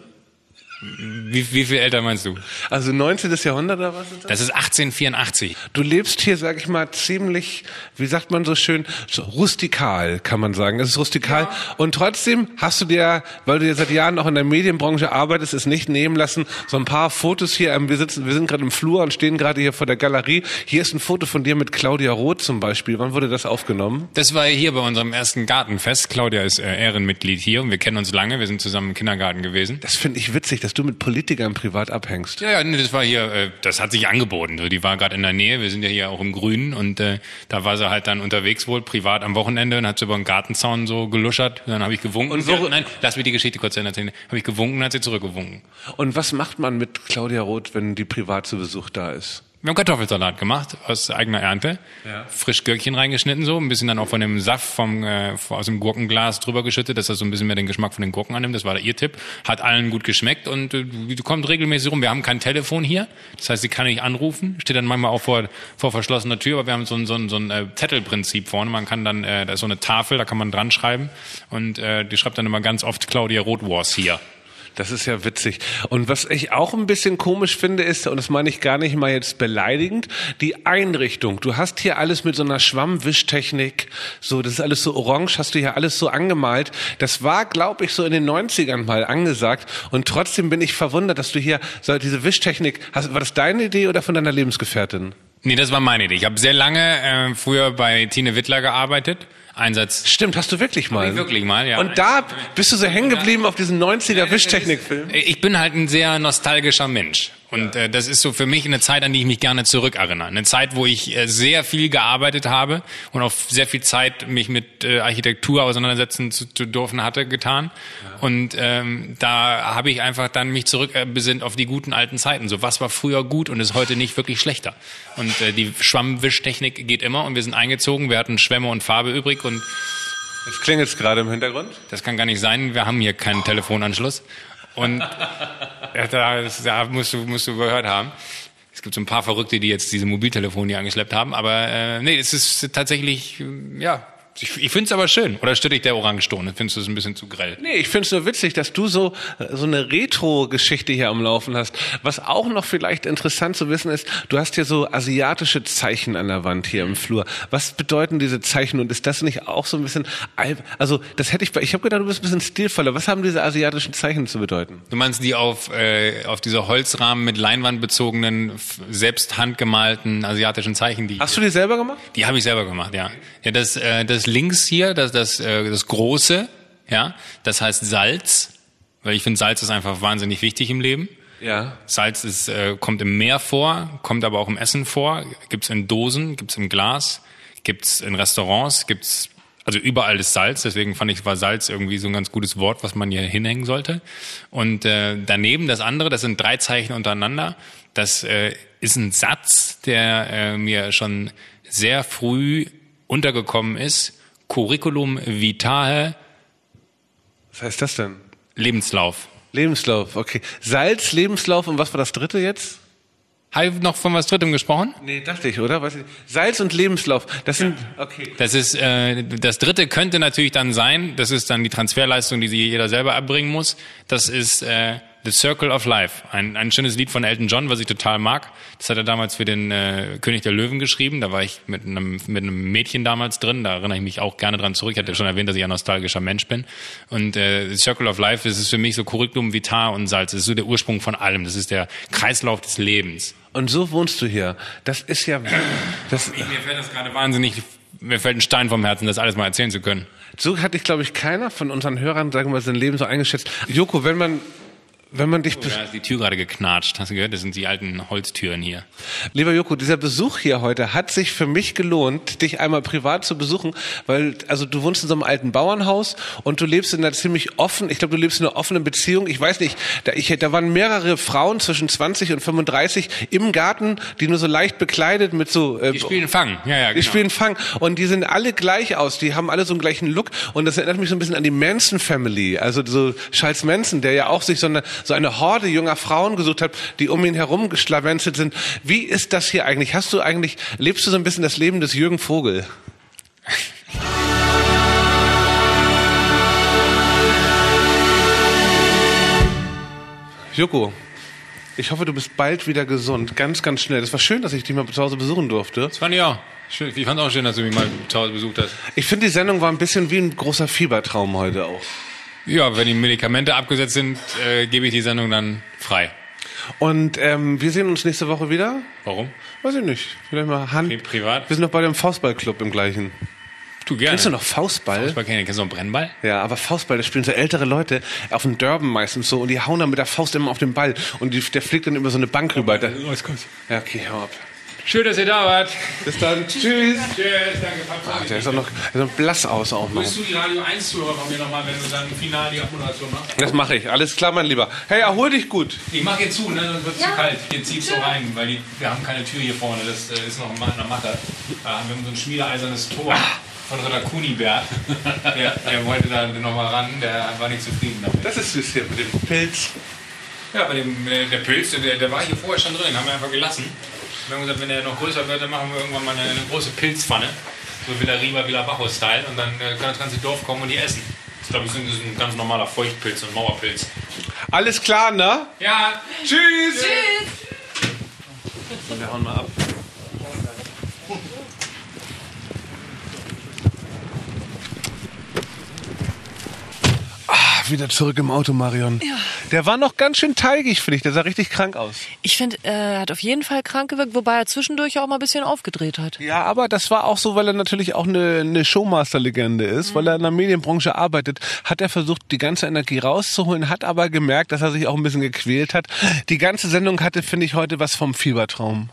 Wie viel älter meinst du? Also 19. Jahrhundert oder was ist das? Das ist 1884. Du lebst hier, sag ich mal, ziemlich, wie sagt man so schön, so rustikal, kann man sagen. Es ist rustikal. Ja. Und trotzdem hast du dir, weil du ja seit Jahren auch in der Medienbranche arbeitest, es nicht nehmen lassen, so ein paar Fotos hier. Wir sind gerade im Flur und stehen gerade hier vor der Galerie. Hier ist ein Foto von dir mit Claudia Roth zum Beispiel. Wann wurde das aufgenommen? Das war hier bei unserem ersten Gartenfest. Claudia ist Ehrenmitglied hier und wir kennen uns lange. Wir sind zusammen im Kindergarten gewesen. Das finde ich witzig, dass du mit Politikern privat abhängst. Ja, nee, das war hier, das hat sich angeboten. So, die war gerade in der Nähe, wir sind ja hier auch im Grünen und da war sie halt dann unterwegs wohl, privat am Wochenende und hat sie über den Gartenzaun so geluschert. Und dann habe ich gewunken. Und so, nein, lass mir die Geschichte kurz erzählen. Habe ich gewunken und hat sie zurückgewunken. Und was macht man mit Claudia Roth, wenn die privat zu Besuch da ist? Wir haben Kartoffelsalat gemacht aus eigener Ernte, frisch Gürkchen reingeschnitten so, ein bisschen dann auch von dem Saft aus dem Gurkenglas drüber geschüttet, dass das so ein bisschen mehr den Geschmack von den Gurken annimmt. Das war ihr Tipp. Hat allen gut geschmeckt und kommt regelmäßig rum. Wir haben kein Telefon hier, das heißt, sie kann nicht anrufen. Steht dann manchmal auch vor verschlossener Tür, aber wir haben so ein Zettelprinzip vorne. Man kann dann, da ist so eine Tafel, da kann man dran schreiben und die schreibt dann immer ganz oft Claudia Roth Wars hier. Das ist ja witzig. Und was ich auch ein bisschen komisch finde ist, und das meine ich gar nicht mal jetzt beleidigend, die Einrichtung. Du hast hier alles mit so einer Schwammwischtechnik, so, das ist alles so orange, hast du hier alles so angemalt. Das war, glaube ich, so in den 90ern mal angesagt. Und trotzdem bin ich verwundert, dass du hier so diese Wischtechnik hast. War das deine Idee oder von deiner Lebensgefährtin? Nee, das war meine Idee. Ich habe sehr lange früher bei Tine Wittler gearbeitet. Einsatz. Stimmt, hast du wirklich mal? Ich wirklich mal, ja. Und da bist du so hängen geblieben auf diesen 90er Wischtechnikfilm? Ich bin halt ein sehr nostalgischer Mensch. Und das ist so für mich eine Zeit, an die ich mich gerne zurückerinnere. Eine Zeit, wo ich sehr viel gearbeitet habe und auch sehr viel Zeit mich mit Architektur auseinandersetzen zu dürfen getan. Ja. Und da habe ich einfach dann mich zurückbesinnt auf die guten alten Zeiten. So, was war früher gut und ist heute nicht wirklich schlechter. Und die Schwammwischtechnik geht immer und wir sind eingezogen. Wir hatten Schwämme und Farbe übrig und es klingelt gerade im Hintergrund. Das kann gar nicht sein. Wir haben hier keinen Telefonanschluss. Und da musst du gehört haben. Es gibt so ein paar Verrückte, die jetzt diese Mobiltelefone hier angeschleppt haben. Aber nee, es ist tatsächlich, ja, ich finde es aber schön. Oder stört dich der Orangeton? Findest du es ein bisschen zu grell? Nee, ich finde es nur witzig, dass du so eine Retro-Geschichte hier am Laufen hast. Was auch noch vielleicht interessant zu wissen ist, du hast hier so asiatische Zeichen an der Wand hier im Flur. Was bedeuten diese Zeichen? Und ist das nicht auch so ein bisschen, also das hätte ich habe gedacht, du bist ein bisschen stilvoller. Was haben diese asiatischen Zeichen zu bedeuten? Du meinst die auf diese Holzrahmen mit Leinwand bezogenen, selbst handgemalten asiatischen Zeichen? Hast du die selber gemacht? Die habe ich selber gemacht, ja. Ja, das links hier, das Große, ja, das heißt Salz, weil ich finde, Salz ist einfach wahnsinnig wichtig im Leben. Ja. Salz kommt im Meer vor, kommt aber auch im Essen vor, gibt's in Dosen, gibt's im Glas, gibt's in Restaurants, also überall ist Salz, deswegen war Salz irgendwie so ein ganz gutes Wort, was man hier hinhängen sollte. Und daneben das andere, das sind 3 Zeichen untereinander, das ist ein Satz, der mir schon sehr früh untergekommen ist. Curriculum vitae. Was heißt das denn? Lebenslauf. Lebenslauf, okay. Salz, Lebenslauf und was war das dritte jetzt? Habe ich noch von was Drittem gesprochen? Nee, dachte ich, oder? Weiß ich. Salz und Lebenslauf, das sind, okay. Das ist, das Dritte könnte natürlich dann sein, das ist dann die Transferleistung, die jeder selber erbringen muss. Das ist The Circle of Life, ein schönes Lied von Elton John, was ich total mag. Das hat er damals für den König der Löwen geschrieben. Da war ich mit einem Mädchen damals drin. Da erinnere ich mich auch gerne dran zurück. Ich hatte schon erwähnt, dass ich ein nostalgischer Mensch bin. Und The Circle of Life, das ist für mich so Curriculum vitae und Salz. Das ist so der Ursprung von allem. Das ist der Kreislauf des Lebens. Und so wohnst du hier. Das ist ja... Mir fällt das gerade wahnsinnig... Mir fällt ein Stein vom Herzen, das alles mal erzählen zu können. So hat dich, glaube ich, keiner von unseren Hörern, sagen wir mal, sein Leben so eingeschätzt. Joko, wenn man Wenn man dich... Da ist die Tür gerade geknatscht. Hast du gehört? Das sind die alten Holztüren hier. Lieber Joko, dieser Besuch hier heute hat sich für mich gelohnt, dich einmal privat zu besuchen, weil, also du wohnst in so einem alten Bauernhaus und du lebst in einer ziemlich offen, ich glaube, du lebst in einer offenen Beziehung. Ich weiß nicht, da waren mehrere Frauen zwischen 20 und 35 im Garten, die nur so leicht bekleidet mit so... Die spielen Fang. Ja, Die genau. spielen Fang und die sehen alle gleich aus, die haben alle so einen gleichen Look und das erinnert mich so ein bisschen an die Manson Family, also so Charles Manson, der ja auch sich so eine Horde junger Frauen gesucht hat, die um ihn herum geschlawenzelt sind. Wie ist das hier eigentlich? Lebst du so ein bisschen das Leben des Jürgen Vogel? Joko, ich hoffe, du bist bald wieder gesund. Ganz, ganz schnell. Das war schön, dass ich dich mal zu Hause besuchen durfte. Das fand ich auch. Schön. Ich fand es auch schön, dass du mich mal zu Hause besucht hast. Ich finde, die Sendung war ein bisschen wie ein großer Fiebertraum heute auch. Ja, wenn die Medikamente abgesetzt sind, gebe ich die Sendung dann frei. Und wir sehen uns nächste Woche wieder. Warum? Weiß ich nicht. Vielleicht mal Privat? Wir sind noch bei dem Faustballclub im gleichen. Du gerne. Kennst du noch Faustball? Faustball kennst du noch einen Brennball? Ja, aber Faustball, das spielen so ältere Leute auf dem Durban meistens so und die hauen dann mit der Faust immer auf den Ball und der fliegt dann über so eine Bank rüber. Ja, okay, hau ab. Schön, dass ihr da wart. Bis dann. Tschüss. Tschüss, danke, Papa. Der ist noch blass aus auch noch. Grüßt du die Radio 1-Zuhörer von mir nochmal, wenn du dann final die Abmoderation machst? Das mache ich. Alles klar, mein Lieber. Hey, erhol dich gut. Ich mach jetzt zu, ne? Sonst wird es zu kalt. Hier zieht's so rein, weil wir haben keine Tür hier vorne. Das ist noch in der Mache. Wir haben so ein schmiedeeisernes Tor von Ritter Kunibert. Der wollte da nochmal ran. Der war nicht zufrieden damit. Das ist süß hier mit dem Pilz. Ja, bei der Pilz, der war hier vorher schon drin. Den haben wir einfach gelassen. Wir haben gesagt, wenn der noch größer wird, dann machen wir irgendwann mal eine große Pilzpfanne. So Villa Riva, Villa Bajo-Style. Und dann kann das ganze Dorf kommen und die essen. Das glaube ich, das ist ein ganz normaler Feuchtpilz und Mauerpilz. Alles klar, ne? Ja. Tschüss. Tschüss. Und wir hauen mal ab. Wieder zurück im Auto, Marion. Ja. Der war noch ganz schön teigig, finde ich. Der sah richtig krank aus. Ich finde, er hat auf jeden Fall krank gewirkt, wobei er zwischendurch auch mal ein bisschen aufgedreht hat. Ja, aber das war auch so, weil er natürlich auch eine Showmaster-Legende ist, weil er in der Medienbranche arbeitet, hat er versucht, die ganze Energie rauszuholen, hat aber gemerkt, dass er sich auch ein bisschen gequält hat. Die ganze Sendung hatte, finde ich, heute was vom Fiebertraum.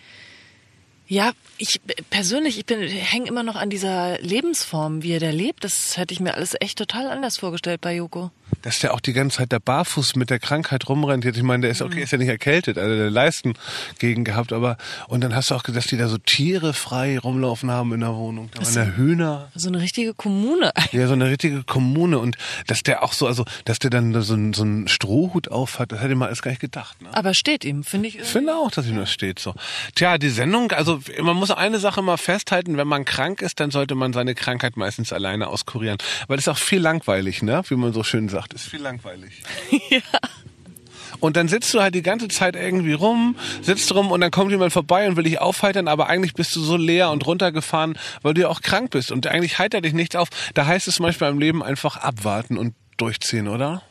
Ja, ich persönlich, hänge immer noch an dieser Lebensform, wie er da lebt. Das hätte ich mir alles echt total anders vorgestellt bei Joko. Dass der auch die ganze Zeit da barfuß mit der Krankheit rumrennt. Jetzt, ich meine, der ist okay, ist ja nicht erkältet, also der Leisten gegen gehabt, aber und dann hast du auch gesagt, dass die da so Tiere frei rumlaufen haben in der Wohnung. Da waren ja Hühner. So eine richtige Kommune. Ja, so eine richtige Kommune und dass der auch so, also dass der dann so einen Strohhut auf hat, das hätte man alles gar nicht gedacht. Ne? Aber steht ihm, finde ich. Ich finde auch, dass ihm das steht so. Tja, die Sendung, also man muss eine Sache mal festhalten, wenn man krank ist, dann sollte man seine Krankheit meistens alleine auskurieren. Weil es ist auch viel langweilig, ne? Wie man so schön sagt, ist viel langweilig. Ja. Und dann sitzt du halt die ganze Zeit irgendwie sitzt rum und dann kommt jemand vorbei und will dich aufheitern, aber eigentlich bist du so leer und runtergefahren, weil du ja auch krank bist und eigentlich heitert dich nichts auf. Da heißt es manchmal im Leben einfach abwarten und durchziehen, oder?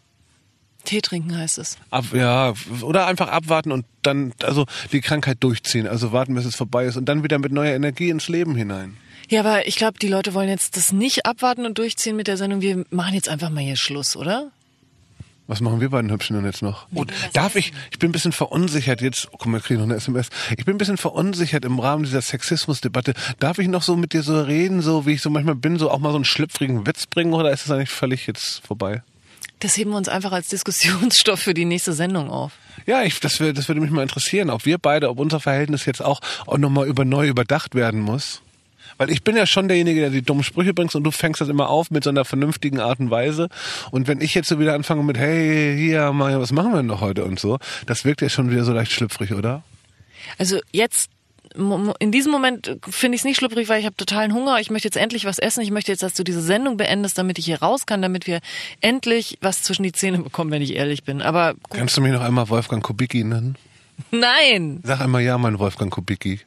Tee trinken heißt es. Oder einfach abwarten und dann also die Krankheit durchziehen, also warten, bis es vorbei ist und dann wieder mit neuer Energie ins Leben hinein. Ja, aber ich glaube, die Leute wollen jetzt das nicht abwarten und durchziehen mit der Sendung. Wir machen jetzt einfach mal hier Schluss, oder? Was machen wir beiden Hübschen denn jetzt noch? Und ich bin ein bisschen verunsichert jetzt, guck mal, ich kriege noch eine SMS. Ich bin ein bisschen verunsichert im Rahmen dieser Sexismusdebatte. Darf ich noch so mit dir so reden, so wie ich so manchmal bin, so auch mal so einen schlüpfrigen Witz bringen oder ist das eigentlich völlig jetzt vorbei? Das heben wir uns einfach als Diskussionsstoff für die nächste Sendung auf. Ja, das würde mich mal interessieren, ob unser Verhältnis jetzt auch nochmal neu überdacht werden muss. Weil ich bin ja schon derjenige, der die dummen Sprüche bringt und du fängst das immer auf mit so einer vernünftigen Art und Weise. Und wenn ich jetzt so wieder anfange mit, hey, hier, Maria, was machen wir denn noch heute und so, das wirkt ja schon wieder so leicht schlüpfrig, oder? Also jetzt, in diesem Moment finde ich es nicht schlüpfrig, weil ich habe totalen Hunger. Ich möchte jetzt endlich was essen. Ich möchte jetzt, dass du diese Sendung beendest, damit ich hier raus kann, damit wir endlich was zwischen die Zähne bekommen, wenn ich ehrlich bin. Aber gut. Kannst du mich noch einmal Wolfgang Kubicki nennen? Nein! Sag einmal ja, mein Wolfgang Kubicki.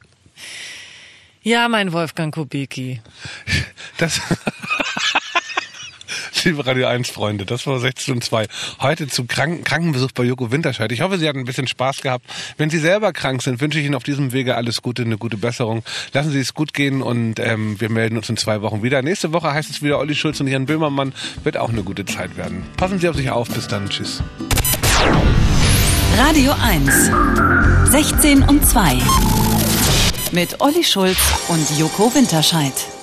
Ja, mein Wolfgang Kubicki. Das, liebe Radio 1 Freunde, das war 16:02. Heute zum Krankenbesuch bei Joko Winterscheid. Ich hoffe, Sie hatten ein bisschen Spaß gehabt. Wenn Sie selber krank sind, wünsche ich Ihnen auf diesem Wege alles Gute, eine gute Besserung. Lassen Sie es gut gehen und wir melden uns in 2 Wochen wieder. Nächste Woche heißt es wieder Olli Schulz und Jan Böhmermann. Wird auch eine gute Zeit werden. Passen Sie auf sich auf. Bis dann. Tschüss. Radio 1. 16 und 2. Mit Olli Schulz und Joko Winterscheid.